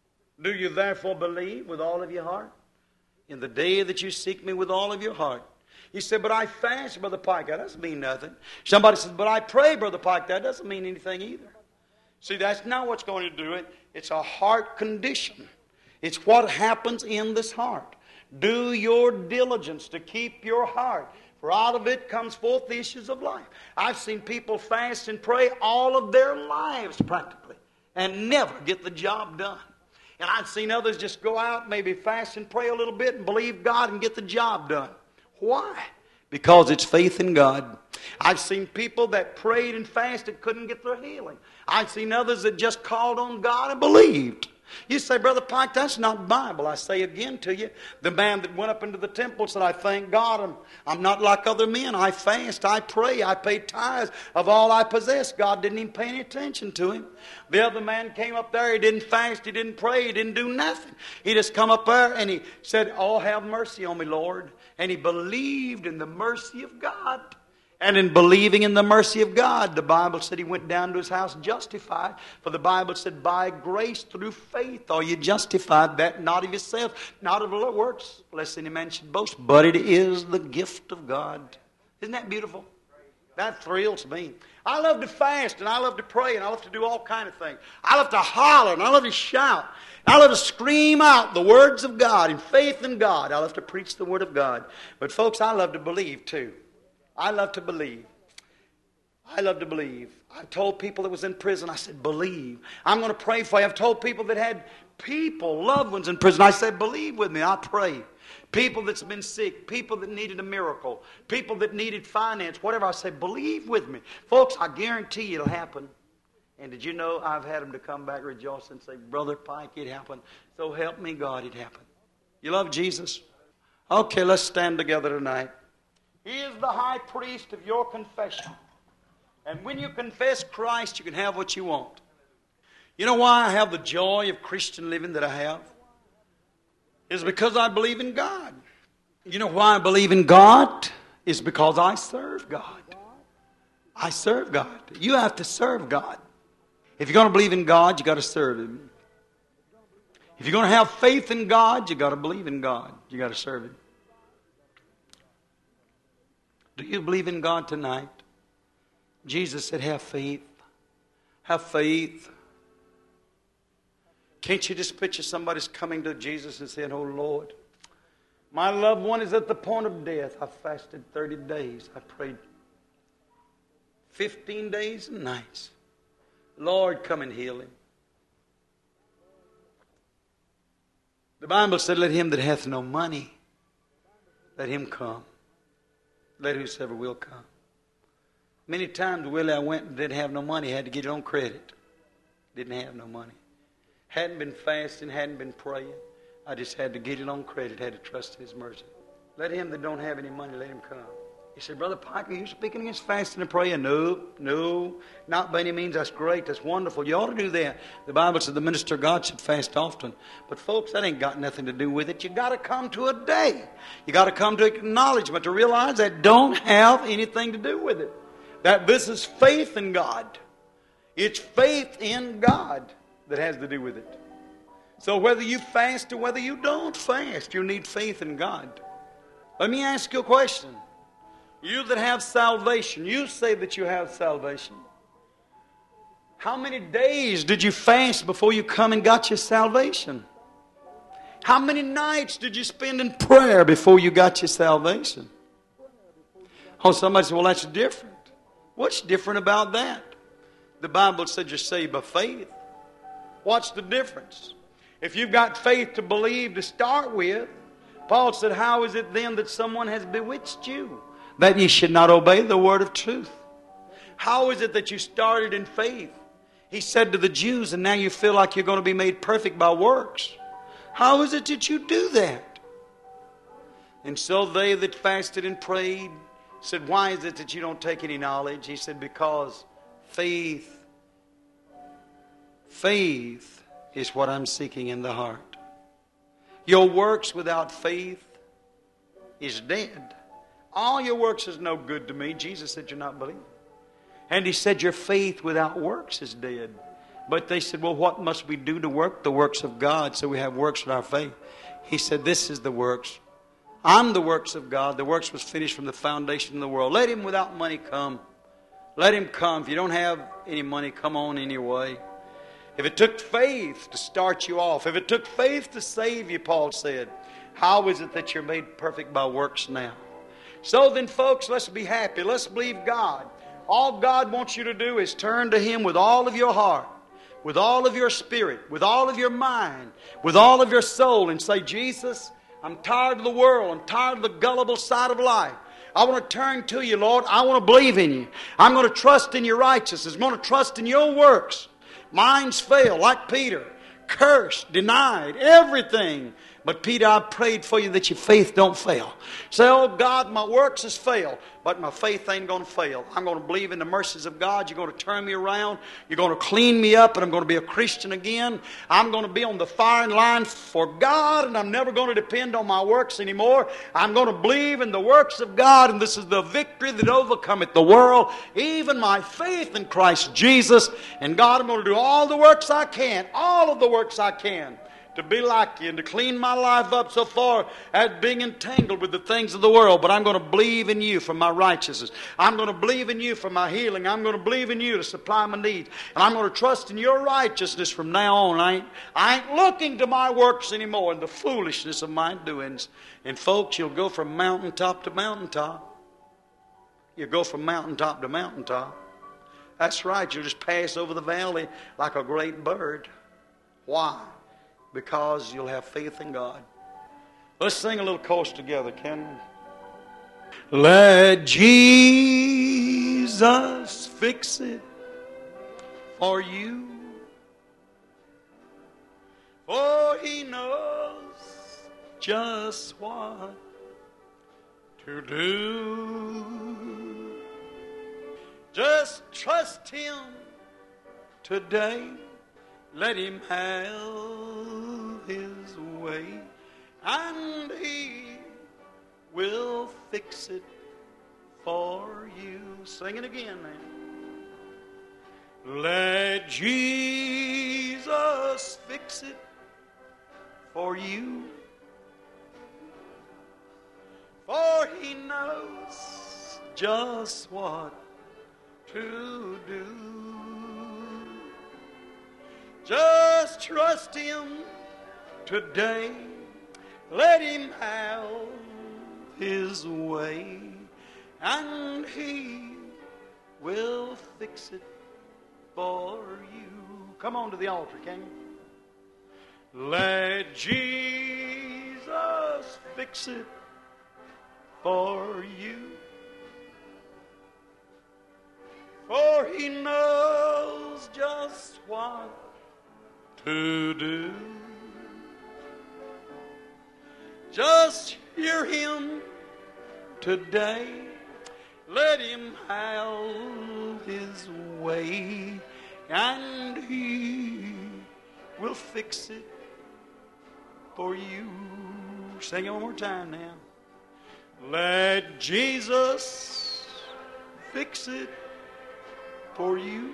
Do you therefore believe with all of your heart? In the day that you seek me with all of your heart. You said, but I fast, Brother Pike. That doesn't mean nothing. Somebody says, but I pray, Brother Pike. That doesn't mean anything either. See, that's not what's going to do it. It's a heart condition. It's what happens in this heart. Do your diligence to keep your heart. For out of it comes forth the issues of life. I've seen people fast and pray all of their lives practically and never get the job done. And I've seen others just go out, maybe fast and pray a little bit and believe God and get the job done. Why? Because it's faith in God. I've seen people that prayed and fasted couldn't get their healing. I've seen others that just called on God and believed. You say, Brother Pike, that's not Bible. I say again to you, the man that went up into the temple said, I thank God I'm not like other men. I fast, I pray, I pay tithes of all I possess. God didn't even pay any attention to him. The other man came up there, he didn't fast, he didn't pray, he didn't do nothing. He just come up there and he said, oh, have mercy on me, Lord. And he believed in the mercy of God. And in believing in the mercy of God, the Bible said he went down to his house justified. For the Bible said, by grace through faith are you justified, that not of yourself, not of works, lest any man should boast. But it is the gift of God. Isn't that beautiful? That thrills me. I love to fast, and I love to pray, and I love to do all kinds of things. I love to holler, and I love to shout. I love to scream out the words of God and faith in God. I love to preach the Word of God. But folks, I love to believe too. I love to believe. I love to believe. I've told people that was in prison, I said, believe. I'm going to pray for you. I've told people that had loved ones in prison, I said, believe with me, I'll pray. People that's been sick, people that needed a miracle, people that needed finance, whatever, I say, believe with me. Folks, I guarantee you it'll happen. And did you know I've had them to come back rejoicing and say, Brother Pike, it happened. So help me God, it happened. You love Jesus? Okay, let's stand together tonight. He is the high priest of your confession. And when you confess Christ, you can have what you want. You know why I have the joy of Christian living that I have? It's because I believe in God. You know why I believe in God? It's because I serve God. I serve God. You have to serve God. If you're going to believe in God, you've got to serve Him. If you're going to have faith in God, you've got to believe in God. You've got to serve Him. Do you believe in God tonight? Jesus said, have faith. Have faith. Can't you just picture somebody's coming to Jesus and saying, oh Lord, my loved one is at the point of death. I fasted 30 days. I prayed 15 days and nights. Lord, come and heal him. The Bible said, let him that hath no money, let him come. Let whosoever will come. Many times, Willie, I went and didn't have no money. Had to get it on credit. Didn't have no money. Hadn't been fasting, hadn't been praying. I just had to get it on credit. Had to trust in His mercy. Let him that don't have any money, let him come. He said, Brother Pike, are you speaking against fasting and praying? No, not by any means. That's great. That's wonderful. You ought to do that. The Bible said the minister of God should fast often. But folks, that ain't got nothing to do with it. You got to come to a day. You got to come to acknowledgement to realize that don't have anything to do with it. That this is faith in God. It's faith in God that has to do with it. So whether you fast or whether you don't fast, you need faith in God. Let me ask you a question. You that have salvation, you say that you have salvation. How many days did you fast before you come and got your salvation? How many nights did you spend in prayer before you got your salvation? Oh, somebody said, well, that's different. What's different about that? The Bible said you're saved by faith. What's the difference? If you've got faith to believe to start with, Paul said, how is it then that someone has bewitched you, that ye should not obey the word of truth? How is it that you started in faith? He said to the Jews, and now you feel like you're going to be made perfect by works. How is it that you do that? And so they that fasted and prayed said, why is it that you don't take any knowledge? He said, because faith is what I'm seeking in the heart. Your works without faith is dead. All your works is no good to me. Jesus said you're not believing. And He said your faith without works is dead. But they said, well, what must we do to work the works of God so we have works with our faith? He said, this is the works. I'm the works of God. The works was finished from the foundation of the world. Let him without money come. Let him come. If you don't have any money, come on anyway. If it took faith to start you off, if it took faith to save you, Paul said, how is it that you're made perfect by works now? So then, folks, let's be happy. Let's believe God. All God wants you to do is turn to Him with all of your heart, with all of your spirit, with all of your mind, with all of your soul, and say, Jesus, I'm tired of the world. I'm tired of the gullible side of life. I want to turn to you, Lord. I want to believe in you. I'm going to trust in your righteousness. I'm going to trust in your works. Mine's failed, like Peter. Cursed, denied, everything. But Peter, I prayed for you that your faith don't fail. Say, oh God, my works has failed, but my faith ain't going to fail. I'm going to believe in the mercies of God. You're going to turn me around. You're going to clean me up, and I'm going to be a Christian again. I'm going to be on the firing line for God, and I'm never going to depend on my works anymore. I'm going to believe in the works of God, and this is the victory that overcometh the world, even my faith in Christ Jesus. And God, I'm going to do all the works I can, all of the works I can, to be like you and to clean my life up so far as being entangled with the things of the world. But I'm going to believe in you for my righteousness. I'm going to believe in you for my healing. I'm going to believe in you to supply my needs. And I'm going to trust in your righteousness from now on. I ain't looking to my works anymore and the foolishness of my doings. And folks, you'll go from mountaintop to mountaintop. You'll go from mountaintop to mountaintop. That's right. You'll just pass over the valley like a great bird. Why? Because you'll have faith in God. Let's sing a little chorus together, can we? Let Jesus fix it for you, for He knows just what to do. Just trust Him today. Let Him have His way, and He will fix it for you. Sing it again now. Let Jesus fix it for you, for He knows just what to do. Just trust Him today. Let Him have His way, and He will fix it for you. Come on to the altar, can you? Let Jesus fix it for you, for He knows just what to do. Just hear Him today. Let Him have His way, and He will fix it for you. Sing it one more time now. Let Jesus fix it for you,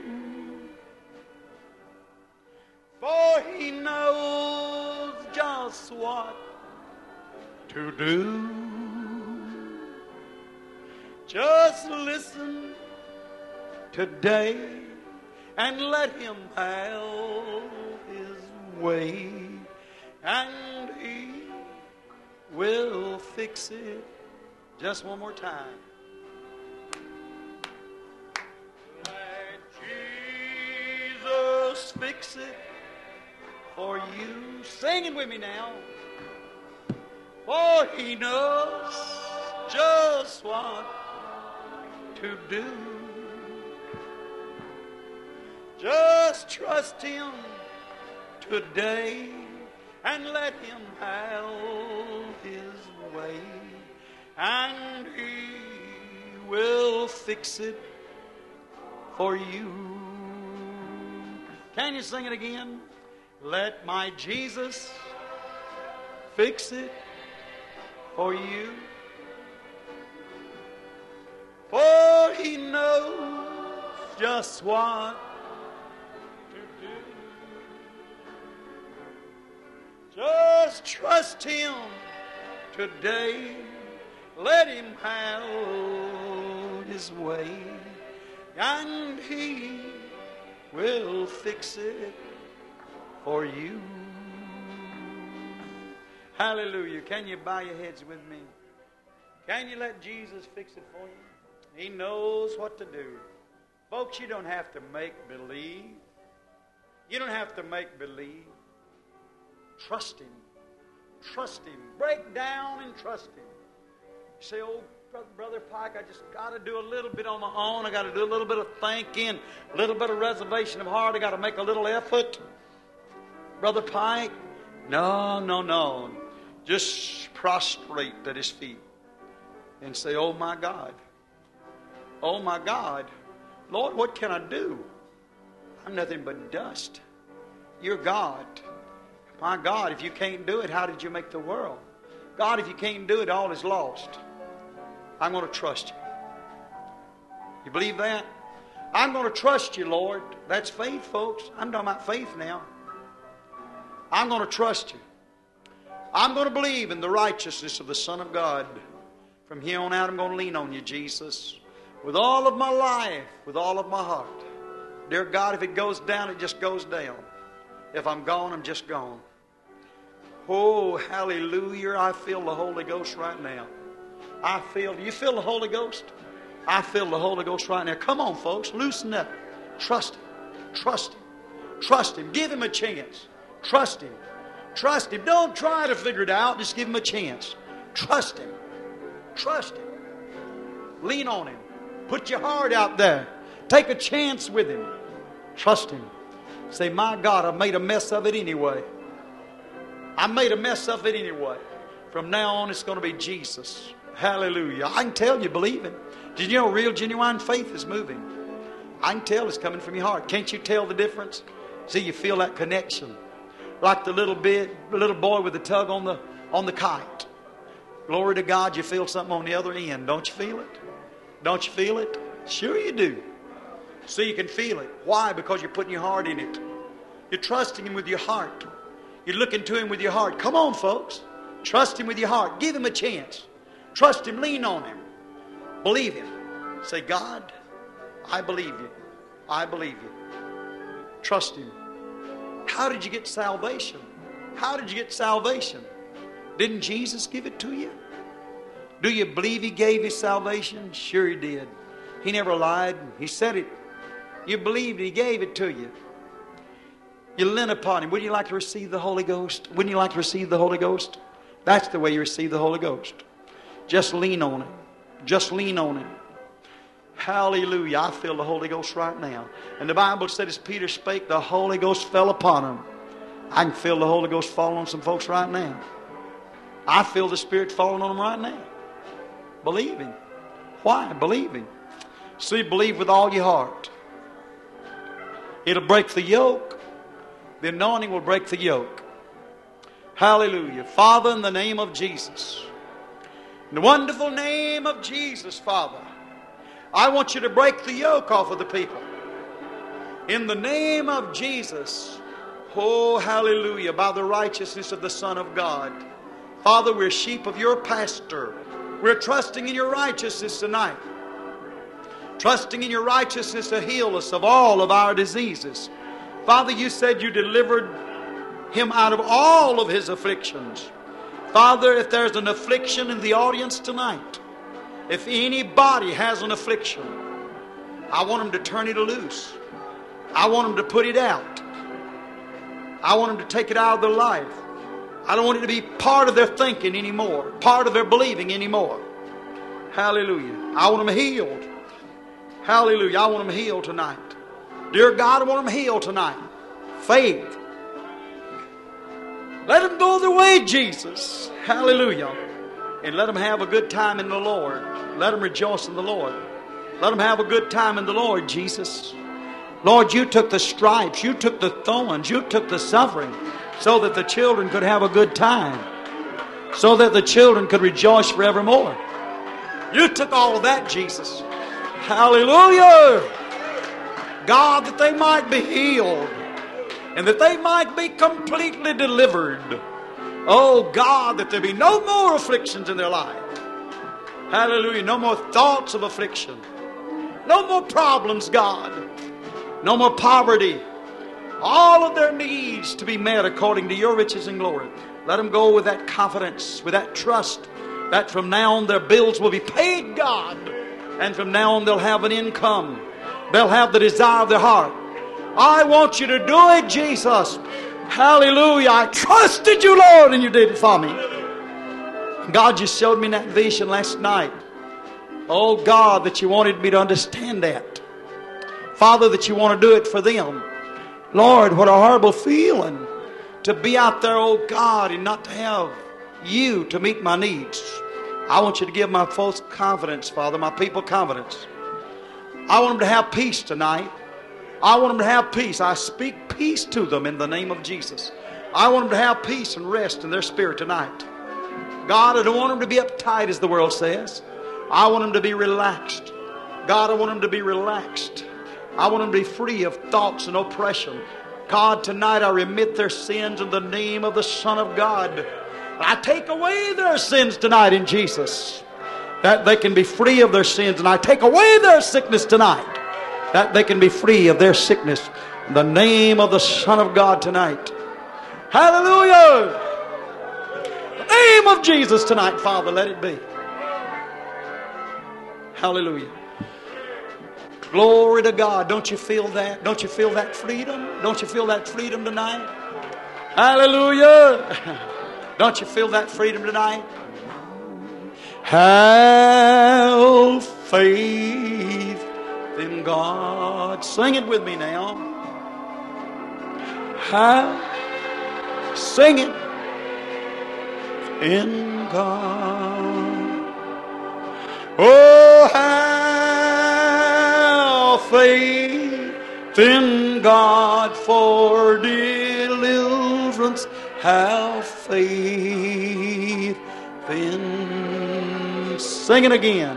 for He knows just what to do. Just listen today and let Him have His way, and He will fix it. Just one more time. Let Jesus fix it for you. Sing it with me now. For He knows just what to do. Just trust Him today and let Him have His way, and He will fix it for you. Can you sing it again? Let my Jesus fix it for you. For He knows just what to do. Just trust Him today. Let Him have His way, and He will fix it for you. Hallelujah. Can you bow your heads with me? Can you let Jesus fix it for you? He knows what to do. Folks, you don't have to make believe. You don't have to make believe. Trust Him. Trust Him. Break down and trust Him. You say, oh, Brother Pike, I just got to do a little bit on my own. I got to do a little bit of thinking, a little bit of reservation of heart. I got to make a little effort. Brother Pike, no. Just prostrate at His feet and say, oh my God, Lord, what can I do? I'm nothing but dust. You're God. My God, if you can't do it, how did you make the world? God, if you can't do it, all is lost. I'm going to trust you. You believe that? I'm going to trust you, Lord. That's faith, folks. I'm talking about faith now. I'm going to trust you. I'm going to believe in the righteousness of the Son of God. From here on out, I'm going to lean on you, Jesus, with all of my life, with all of my heart. Dear God, if it goes down, it just goes down. If I'm gone, I'm just gone. Oh, hallelujah. I feel the Holy Ghost right now. Do you feel the Holy Ghost? I feel the Holy Ghost right now. Come on, folks, loosen up. Trust Him. Trust Him. Trust Him. Give Him a chance. Trust Him. Trust Him. Don't try to figure it out. Just give Him a chance. Trust Him. Trust Him. Lean on Him. Put your heart out there. Take a chance with Him. Trust Him. Say, my God, I've made a mess of it anyway. I made a mess of it anyway. From now on, it's going to be Jesus. Hallelujah. I can tell you believe Him. Did you know real, genuine faith is moving? I can tell it's coming from your heart. Can't you tell the difference? See, you feel that connection. Like the little boy with the tug on the kite. Glory to God, you feel something on the other end. Don't you feel it? Don't you feel it? Sure you do. See, you can feel it. Why? Because you're putting your heart in it. You're trusting Him with your heart. You're looking to Him with your heart. Come on, folks. Trust Him with your heart. Give Him a chance. Trust Him. Lean on Him. Believe Him. Say, God, I believe you. I believe you. Trust Him. How did you get salvation? How did you get salvation? Didn't Jesus give it to you? Do you believe He gave you salvation? Sure He did. He never lied. He said it. You believed He gave it to you. You lean upon Him. Wouldn't you like to receive the Holy Ghost? Wouldn't you like to receive the Holy Ghost? That's the way you receive the Holy Ghost. Just lean on Him. Just lean on Him. Hallelujah. I feel the Holy Ghost right now. And the Bible said as Peter spake, the Holy Ghost fell upon him. I can feel the Holy Ghost falling on some folks right now. I feel the Spirit falling on them right now. Believe Him. Why? Believe Him. See, believe with all your heart. It'll break the yoke. The anointing will break the yoke. Hallelujah. Father, in the name of Jesus, in the wonderful name of Jesus, Father, I want you to break the yoke off of the people. In the name of Jesus, oh, hallelujah, by the righteousness of the Son of God. Father, we're sheep of your pasture. We're trusting in your righteousness tonight. trusting in your righteousness to heal us of all of our diseases. Father, you said you delivered him out of all of his afflictions. Father, if there's an affliction in the audience tonight, if anybody has an affliction, I want them to turn it loose. I want them to put it out. I want them to take it out of their life. I don't want it to be part of their thinking anymore, part of their believing anymore. Hallelujah. I want them healed. Hallelujah. I want them healed tonight. Dear God, I want them healed tonight. Faith. Let them go their way, Jesus. Hallelujah. And let them have a good time in the Lord. Let them rejoice in the Lord. Let them have a good time in the Lord, Jesus. Lord, you took the stripes, you took the thorns, you took the suffering so that the children could have a good time, so that the children could rejoice forevermore. You took all of that, Jesus. Hallelujah. God, that they might be healed and that they might be completely delivered. Oh God, that there be no more afflictions in their life. Hallelujah. No more thoughts of affliction. No more problems, God. No more poverty. All of their needs to be met according to your riches and glory. Let them go with that confidence, with that trust, that from now on their bills will be paid, God. And from now on they'll have an income. They'll have the desire of their heart. I want you to do it, Jesus. Hallelujah. I trusted you, Lord, and you did it for me. God, you showed me that vision last night. Oh, God, that you wanted me to understand that. Father, that you want to do it for them. Lord, what a horrible feeling to be out there, oh God, and not to have you to meet my needs. I want you to give my folks confidence, Father, my people confidence. I want them to have peace tonight. I want them to have peace. I speak peace to them in the name of Jesus. I want them to have peace and rest in their spirit tonight. God, I don't want them to be uptight as the world says. I want them to be relaxed. God, I want them to be relaxed. I want them to be free of thoughts and oppression. God, tonight I remit their sins in the name of the Son of God. I take away their sins tonight in Jesus, that they can be free of their sins. And I take away their sickness tonight, that they can be free of their sickness in the name of the Son of God tonight. Hallelujah! In the name of Jesus tonight, Father, let it be. Hallelujah. Glory to God. Don't you feel that? Don't you feel that freedom? Don't you feel that freedom tonight? Hallelujah. Don't you feel that freedom tonight? Have faith in God. Sing it with me now. Sing it in God. Oh, have faith in God for deliverance. Have faith in. Sing it again.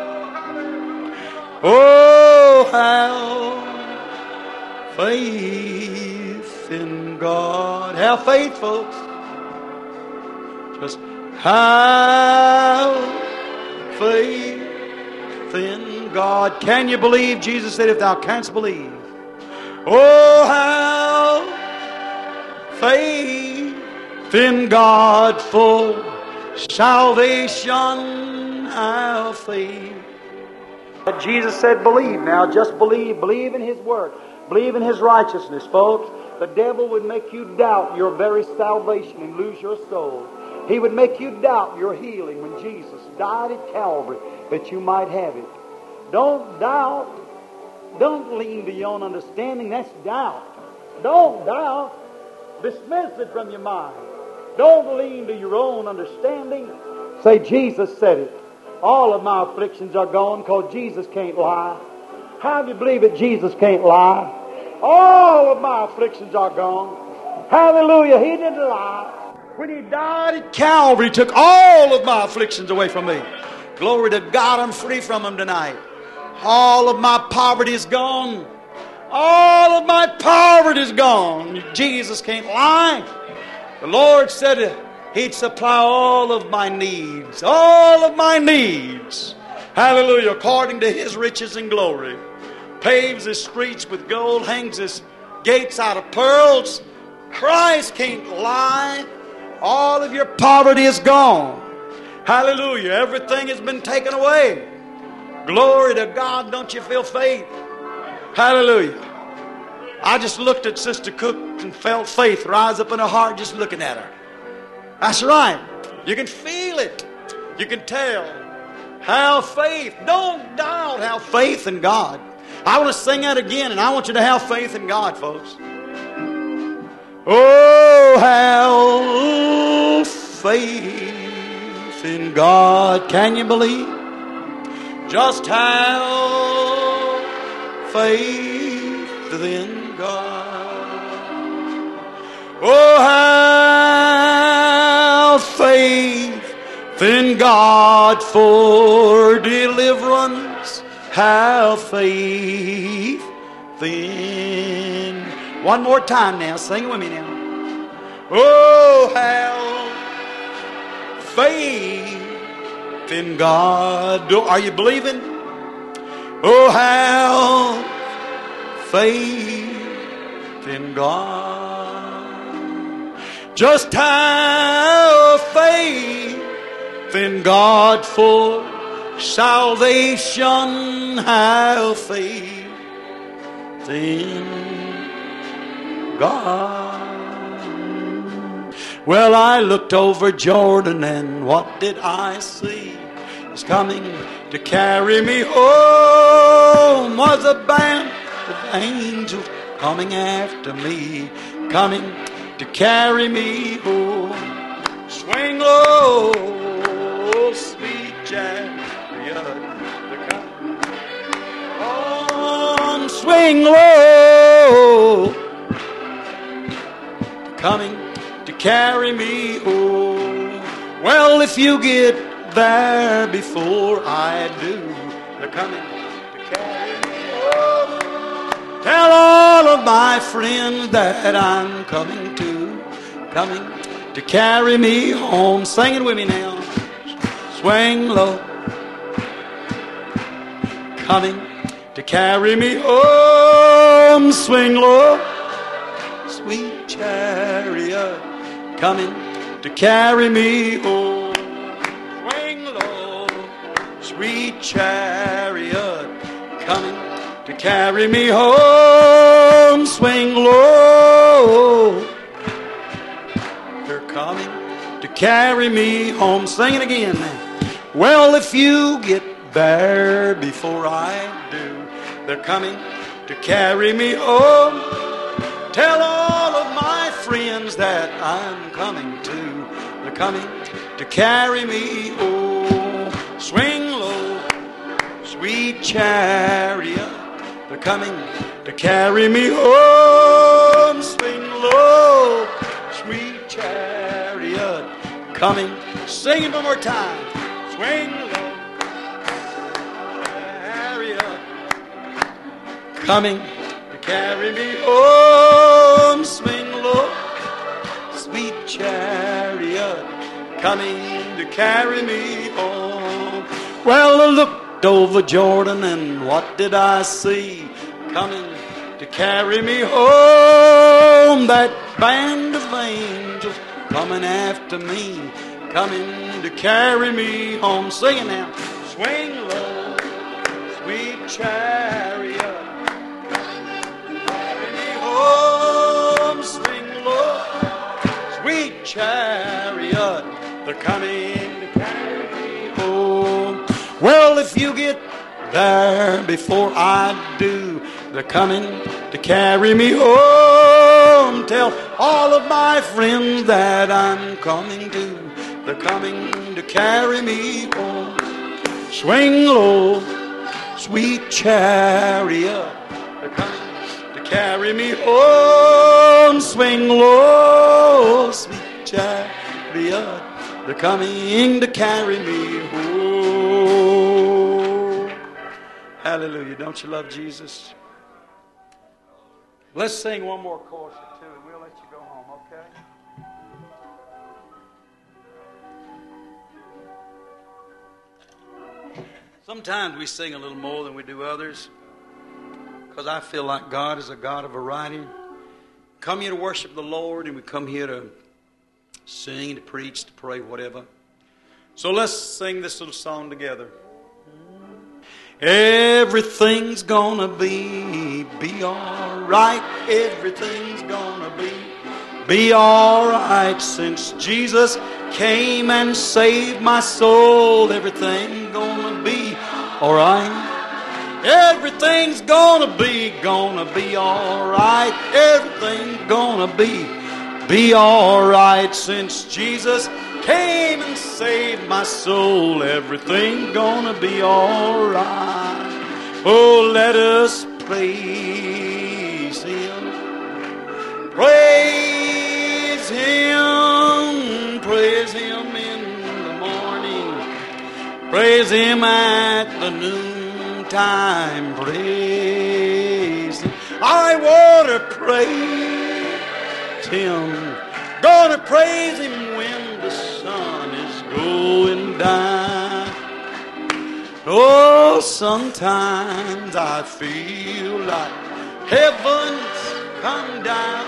Oh, have faith in God. Have faith, folks. Just have faith in God. Can you believe? Jesus said, if thou canst believe. Oh, have faith in God for salvation. Have faith. But Jesus said, believe now. Just believe. Believe in His Word. Believe in His righteousness, folks. The devil would make you doubt your very salvation and lose your soul. He would make you doubt your healing when Jesus died at Calvary that you might have it. Don't doubt. Don't lean to your own understanding. That's doubt. Don't doubt. Dismiss it from your mind. Don't lean to your own understanding. Say, Jesus said it. All of my afflictions are gone because Jesus can't lie. How do you believe that Jesus can't lie? All of my afflictions are gone. Hallelujah. He didn't lie. When He died at Calvary, He took all of my afflictions away from me. Glory to God, I'm free from them tonight. All of my poverty is gone. All of my poverty is gone. Jesus can't lie. The Lord said He'd supply all of my needs. All of my needs. Hallelujah. According to His riches and glory. Paves His streets with gold. Hangs His gates out of pearls. Christ can't lie. All of your poverty is gone. Hallelujah. Everything has been taken away. Glory to God. Don't you feel faith? Hallelujah. I just looked at Sister Cook and felt faith rise up in her heart just looking at her. That's right. You can feel it. You can tell. Have faith. Don't doubt. Have faith in God. I want to sing that again, and I want you to have faith in God, folks. Oh, have faith in God. Can you believe? Just have faith in God. Oh, have faith in God for deliverance. Have faith in. One more time now. Sing it with me now. Oh, have faith in God. Are you believing? Oh, have faith in God. Just have faith in God for salvation. Have faith in God. Well, I looked over Jordan, and what did I see? It's coming to carry me home. Was a band of angels coming after me, coming to carry me home. Swing low, sweet chariot, on, swing low, coming to carry me home. Well, if you get there before I do, they're coming to carry me home. Tell all of my friends that I'm coming to carry me home. Sing it with me now. Swing low, coming to carry me home. Swing low, sweet chariot, coming to carry me home. Swing low, sweet chariot, coming to carry me home. Swing low, they're coming to carry me home. Sing it again now. Well, if you get there before I do, they're coming to carry me home. Tell all of my friends that I'm coming to. They're coming to carry me home. Swing low, sweet chariot. They're coming to carry me home. Swing low, sweet chariot. Coming. Sing it one more time. Swing low, chariot. Coming to carry me home. Swing low, sweet chariot, coming to carry me home. Well, I looked over Jordan, and what did I see? Coming to carry me home. That band of angels coming after me, coming to carry me home. Sing it now. Swing low, sweet chariot, carry me home. Swing low, sweet chariot, they're coming to carry me home. Well, if you get there before I do, they're coming to carry me home. Tell all of my friends that I'm coming to. They're coming to carry me home. Swing low, sweet chariot. They're coming to carry me home. Swing low, sweet chariot. They're coming to carry me home. Hallelujah. Don't you love Jesus? Let's sing one more chorus or two, and we'll let you go home, okay? Sometimes we sing a little more than we do others because I feel like God is a God of variety. Come here to worship the Lord, and we come here to sing, to preach, to pray, whatever. So let's sing this little song together. Everything's gonna be alright. Everything's gonna be alright. Since Jesus came and saved my soul, everything's gonna be alright. Everything's gonna be alright. Everything's gonna be alright. Since Jesus came and saved my soul, everything's gonna be alright. Oh, let us praise Him. Praise Him. Praise Him in the morning. Praise Him at the noontime. Praise Him. I want to praise Him. Gonna praise Him when the sun is going down. Oh, sometimes I feel like heaven's come down.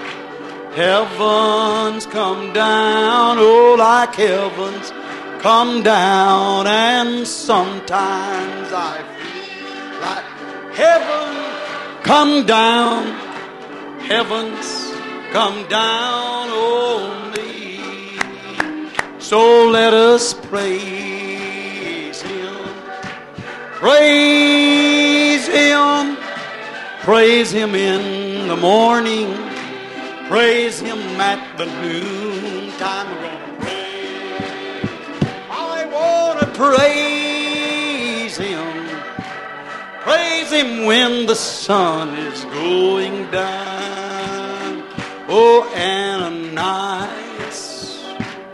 Heaven's come down. Oh, like heaven's come down. And sometimes I feel like heaven come down. Heaven's come down on me. So let us praise Him. Praise Him. Praise Him in the morning. Praise Him at the noontime. I want to praise Him. Praise Him when the sun is going down. Oh, Ananias,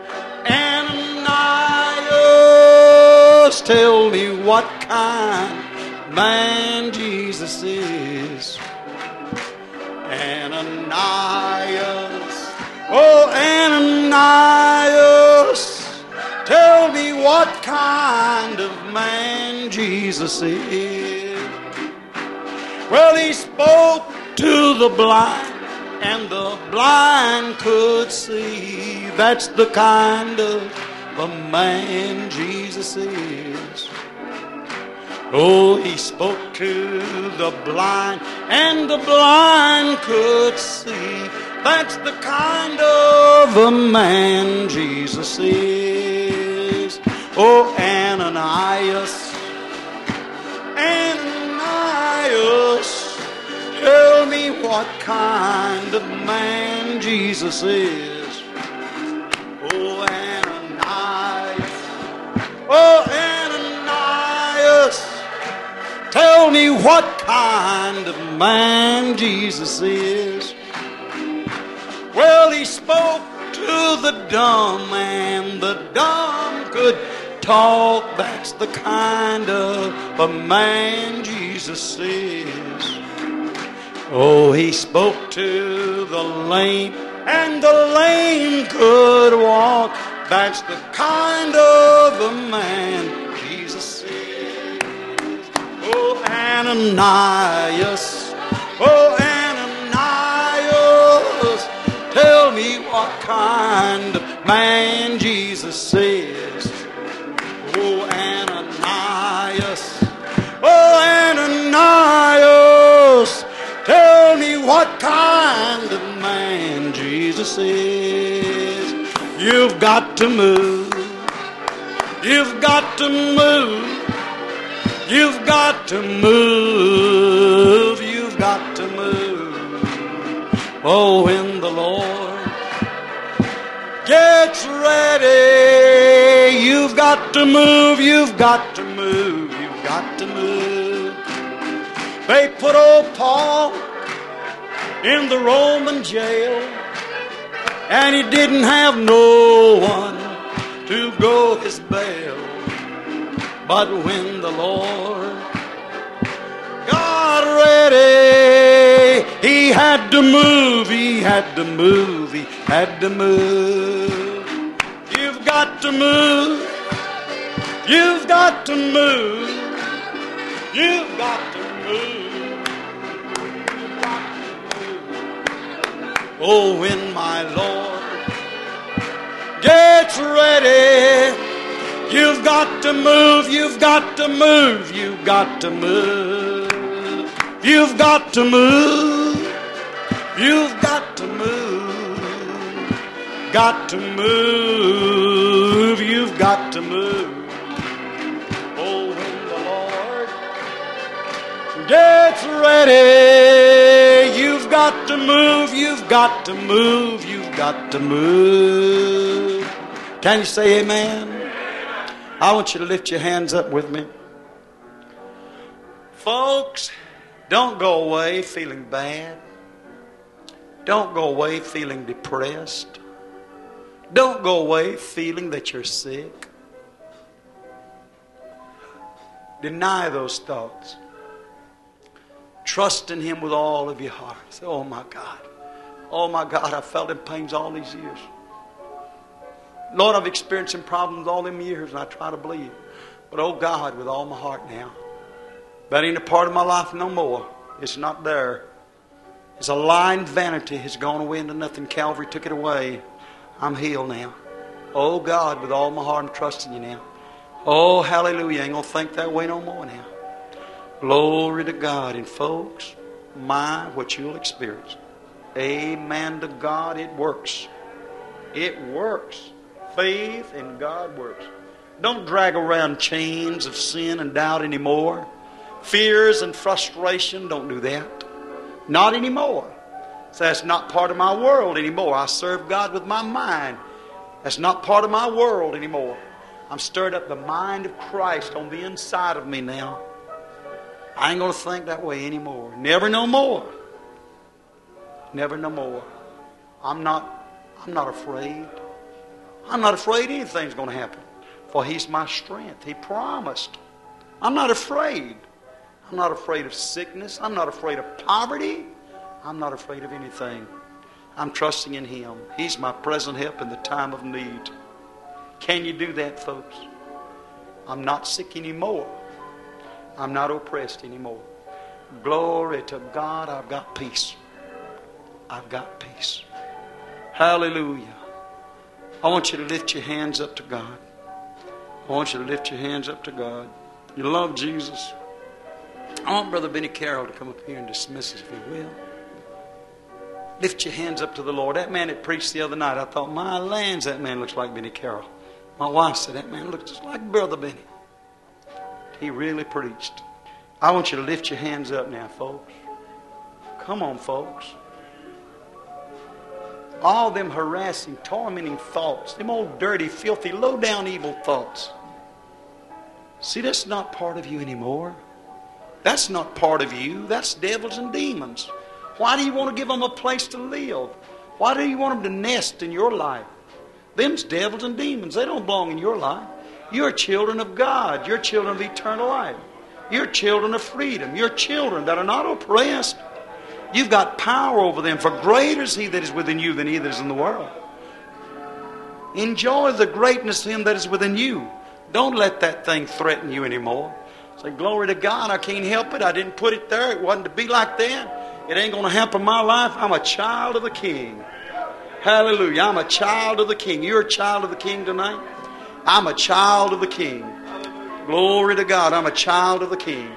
Ananias, tell me what kind of man Jesus is. Ananias, oh, Ananias, tell me what kind of man Jesus is. Well, He spoke to the blind, and the blind could see. That's the kind of a man Jesus is. Oh, He spoke to the blind, and the blind could see. That's the kind of a man Jesus is. Oh, Ananias, Ananias, tell me what kind of man Jesus is. Oh, Ananias, oh, Ananias, tell me what kind of man Jesus is. Well, He spoke to the dumb, and the dumb could talk. That's the kind of a man Jesus is. Oh, He spoke to the lame, and the lame could walk. That's the kind of a man Jesus is. Oh, Ananias, oh, Ananias, tell me what kind of man Jesus is. Oh, Ananias, oh, Ananias, tell me what kind of man Jesus is. You've got to move. You've got to move. You've got to move. You've got to move. Oh, when the Lord gets ready, you've got to move. You've got to move. You've got to move. They put old Paul in the Roman jail, and he didn't have no one to go his bail. But when the Lord got ready, he had to move, he had to move, he had to move. You've got to move. You've got to move. You've got to move. Oh, when my Lord gets ready, you've got to move. You've got to move. You've got to move. You've got to move. You've got to move. Got to move. You've got to move. Oh, when the Lord gets ready, you've got to move. You've got to move. You've got to move. Can you say amen? I want you to lift your hands up with me. Folks, don't go away feeling bad. Don't go away feeling depressed. Don't go away feeling that you're sick. Deny those thoughts. Trust in Him with all of your heart. Say, oh my God, I felt in pains all these years. Lord, I've experienced some problems all them years, and I try to believe. But oh God, with all my heart now, that ain't a part of my life no more. It's not there. It's a lying vanity has gone away into nothing. Calvary took it away. I'm healed now. Oh God, with all my heart, I'm trusting you now. Oh, hallelujah. I ain't going to think that way no more now. Glory to God. And folks, what you'll experience. Amen to God. It works. It works. Faith in God works. Don't drag around chains of sin and doubt anymore. Fears and frustration, don't do that. Not anymore. So that's not part of my world anymore. I serve God with my mind. That's not part of my world anymore. I'm stirred up the mind of Christ on the inside of me now. I ain't going to think that way anymore. Never no more. Never no more. I'm not afraid. I'm not afraid anything's going to happen. For He's my strength. He promised. I'm not afraid. I'm not afraid of sickness. I'm not afraid of poverty. I'm not afraid of anything. I'm trusting in Him. He's my present help in the time of need. Can you do that, folks? I'm not sick anymore. I'm not oppressed anymore. Glory to God, I've got peace. I've got peace. Hallelujah. I want you to lift your hands up to God. I want you to lift your hands up to God. You love Jesus. I want Brother Benny Carroll to come up here and dismiss us, if he will. Lift your hands up to the Lord. That man that preached the other night, I thought, my lands, that man looks like Benny Carroll. My wife said, that man looks just like Brother Benny. He really preached. I want you to lift your hands up now, folks. Come on, folks. All them harassing, tormenting thoughts, them old dirty, filthy, low-down evil thoughts. See, that's not part of you anymore. That's not part of you. That's devils and demons. Why do you want to give them a place to live? Why do you want them to nest in your life? Them's devils and demons. They don't belong in your life. You're children of God. You're children of eternal life. You're children of freedom. You're children that are not oppressed. You've got power over them. For greater is He that is within you than he that is in the world. Enjoy the greatness of Him that is within you. Don't let that thing threaten you anymore. Say, glory to God, I can't help it. I didn't put it there. It wasn't to be like that. It ain't going to happen in my life. I'm a child of the King. Hallelujah. I'm a child of the King. You're a child of the King tonight? I'm a child of the King. Glory to God. I'm a child of the King.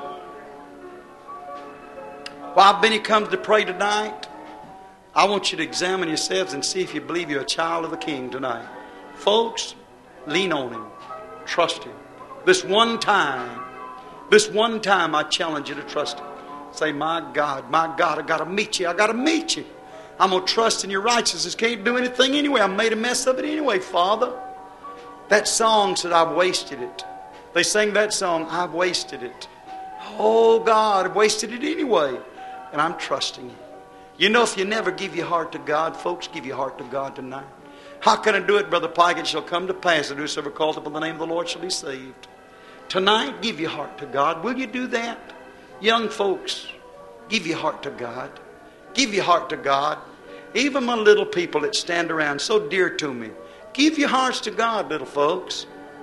While Benny comes to pray tonight, I want you to examine yourselves and see if you believe you're a child of the King tonight. Folks, lean on Him. Trust Him. This one time I challenge you to trust Him. Say, my God, I got to meet you. I got to meet you. I'm going to trust in your righteousness. Can't do anything anyway. I made a mess of it anyway, Father. That song said, I've wasted it. They sang that song, I've wasted it. Oh, God, I've wasted it anyway. And I'm trusting you. You know, if you never give your heart to God, folks, give your heart to God tonight. How can I do it, Brother Pike? It shall come to pass that whosoever calleth upon the name of the Lord shall be saved. Tonight, give your heart to God. Will you do that? Young folks, give your heart to God. Give your heart to God. Even my little people that stand around, so dear to me. Give your hearts to God, little folks.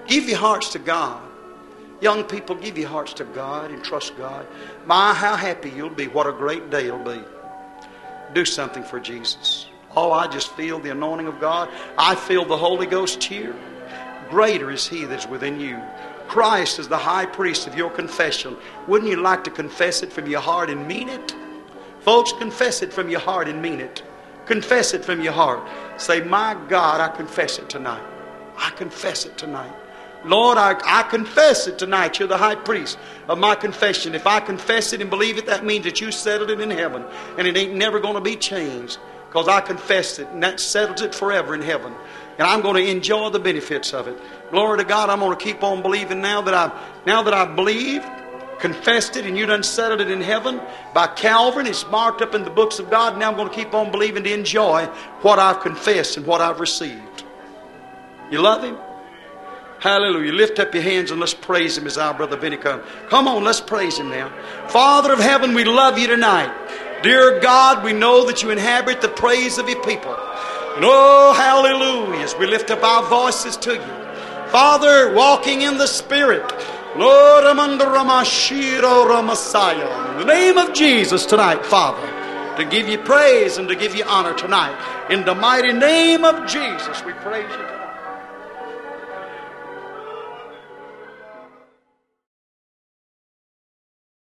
Give your hearts to God. Young people, give your hearts to God and trust God. My, how happy you'll be. What a great day it'll be. Do something for Jesus. Oh, I just feel the anointing of God. I feel the Holy Ghost here. Greater is He that's within you. Christ is the high priest of your confession. Wouldn't you like to confess it from your heart and mean it? Folks, confess it from your heart and mean it. Confess it from your heart. Say, my God, I confess it tonight. I confess it tonight. Lord, I confess it tonight. You're the high priest of my confession. If I confess it and believe it, that means that you settled it in heaven. And it ain't never going to be changed. Because I confessed it, and that settles it forever in heaven. And I'm going to enjoy the benefits of it. Glory to God, I'm going to keep on believing now that I've believed, confessed it, and you done settled it in heaven. By Calvary, it's marked up in the books of God. Now I'm going to keep on believing to enjoy what I've confessed and what I've received. You love Him? Hallelujah. Lift up your hands and let's praise Him as our brother Benny comes. Come on, let's praise Him now. Father of heaven, we love You tonight. Dear God, we know that You inhabit the praise of Your people. And oh, hallelujah, as we lift up our voices to You. Father, walking in the Spirit. Lord, in the name of Jesus tonight, Father, to give You praise and to give You honor tonight. In the mighty name of Jesus, we praise You.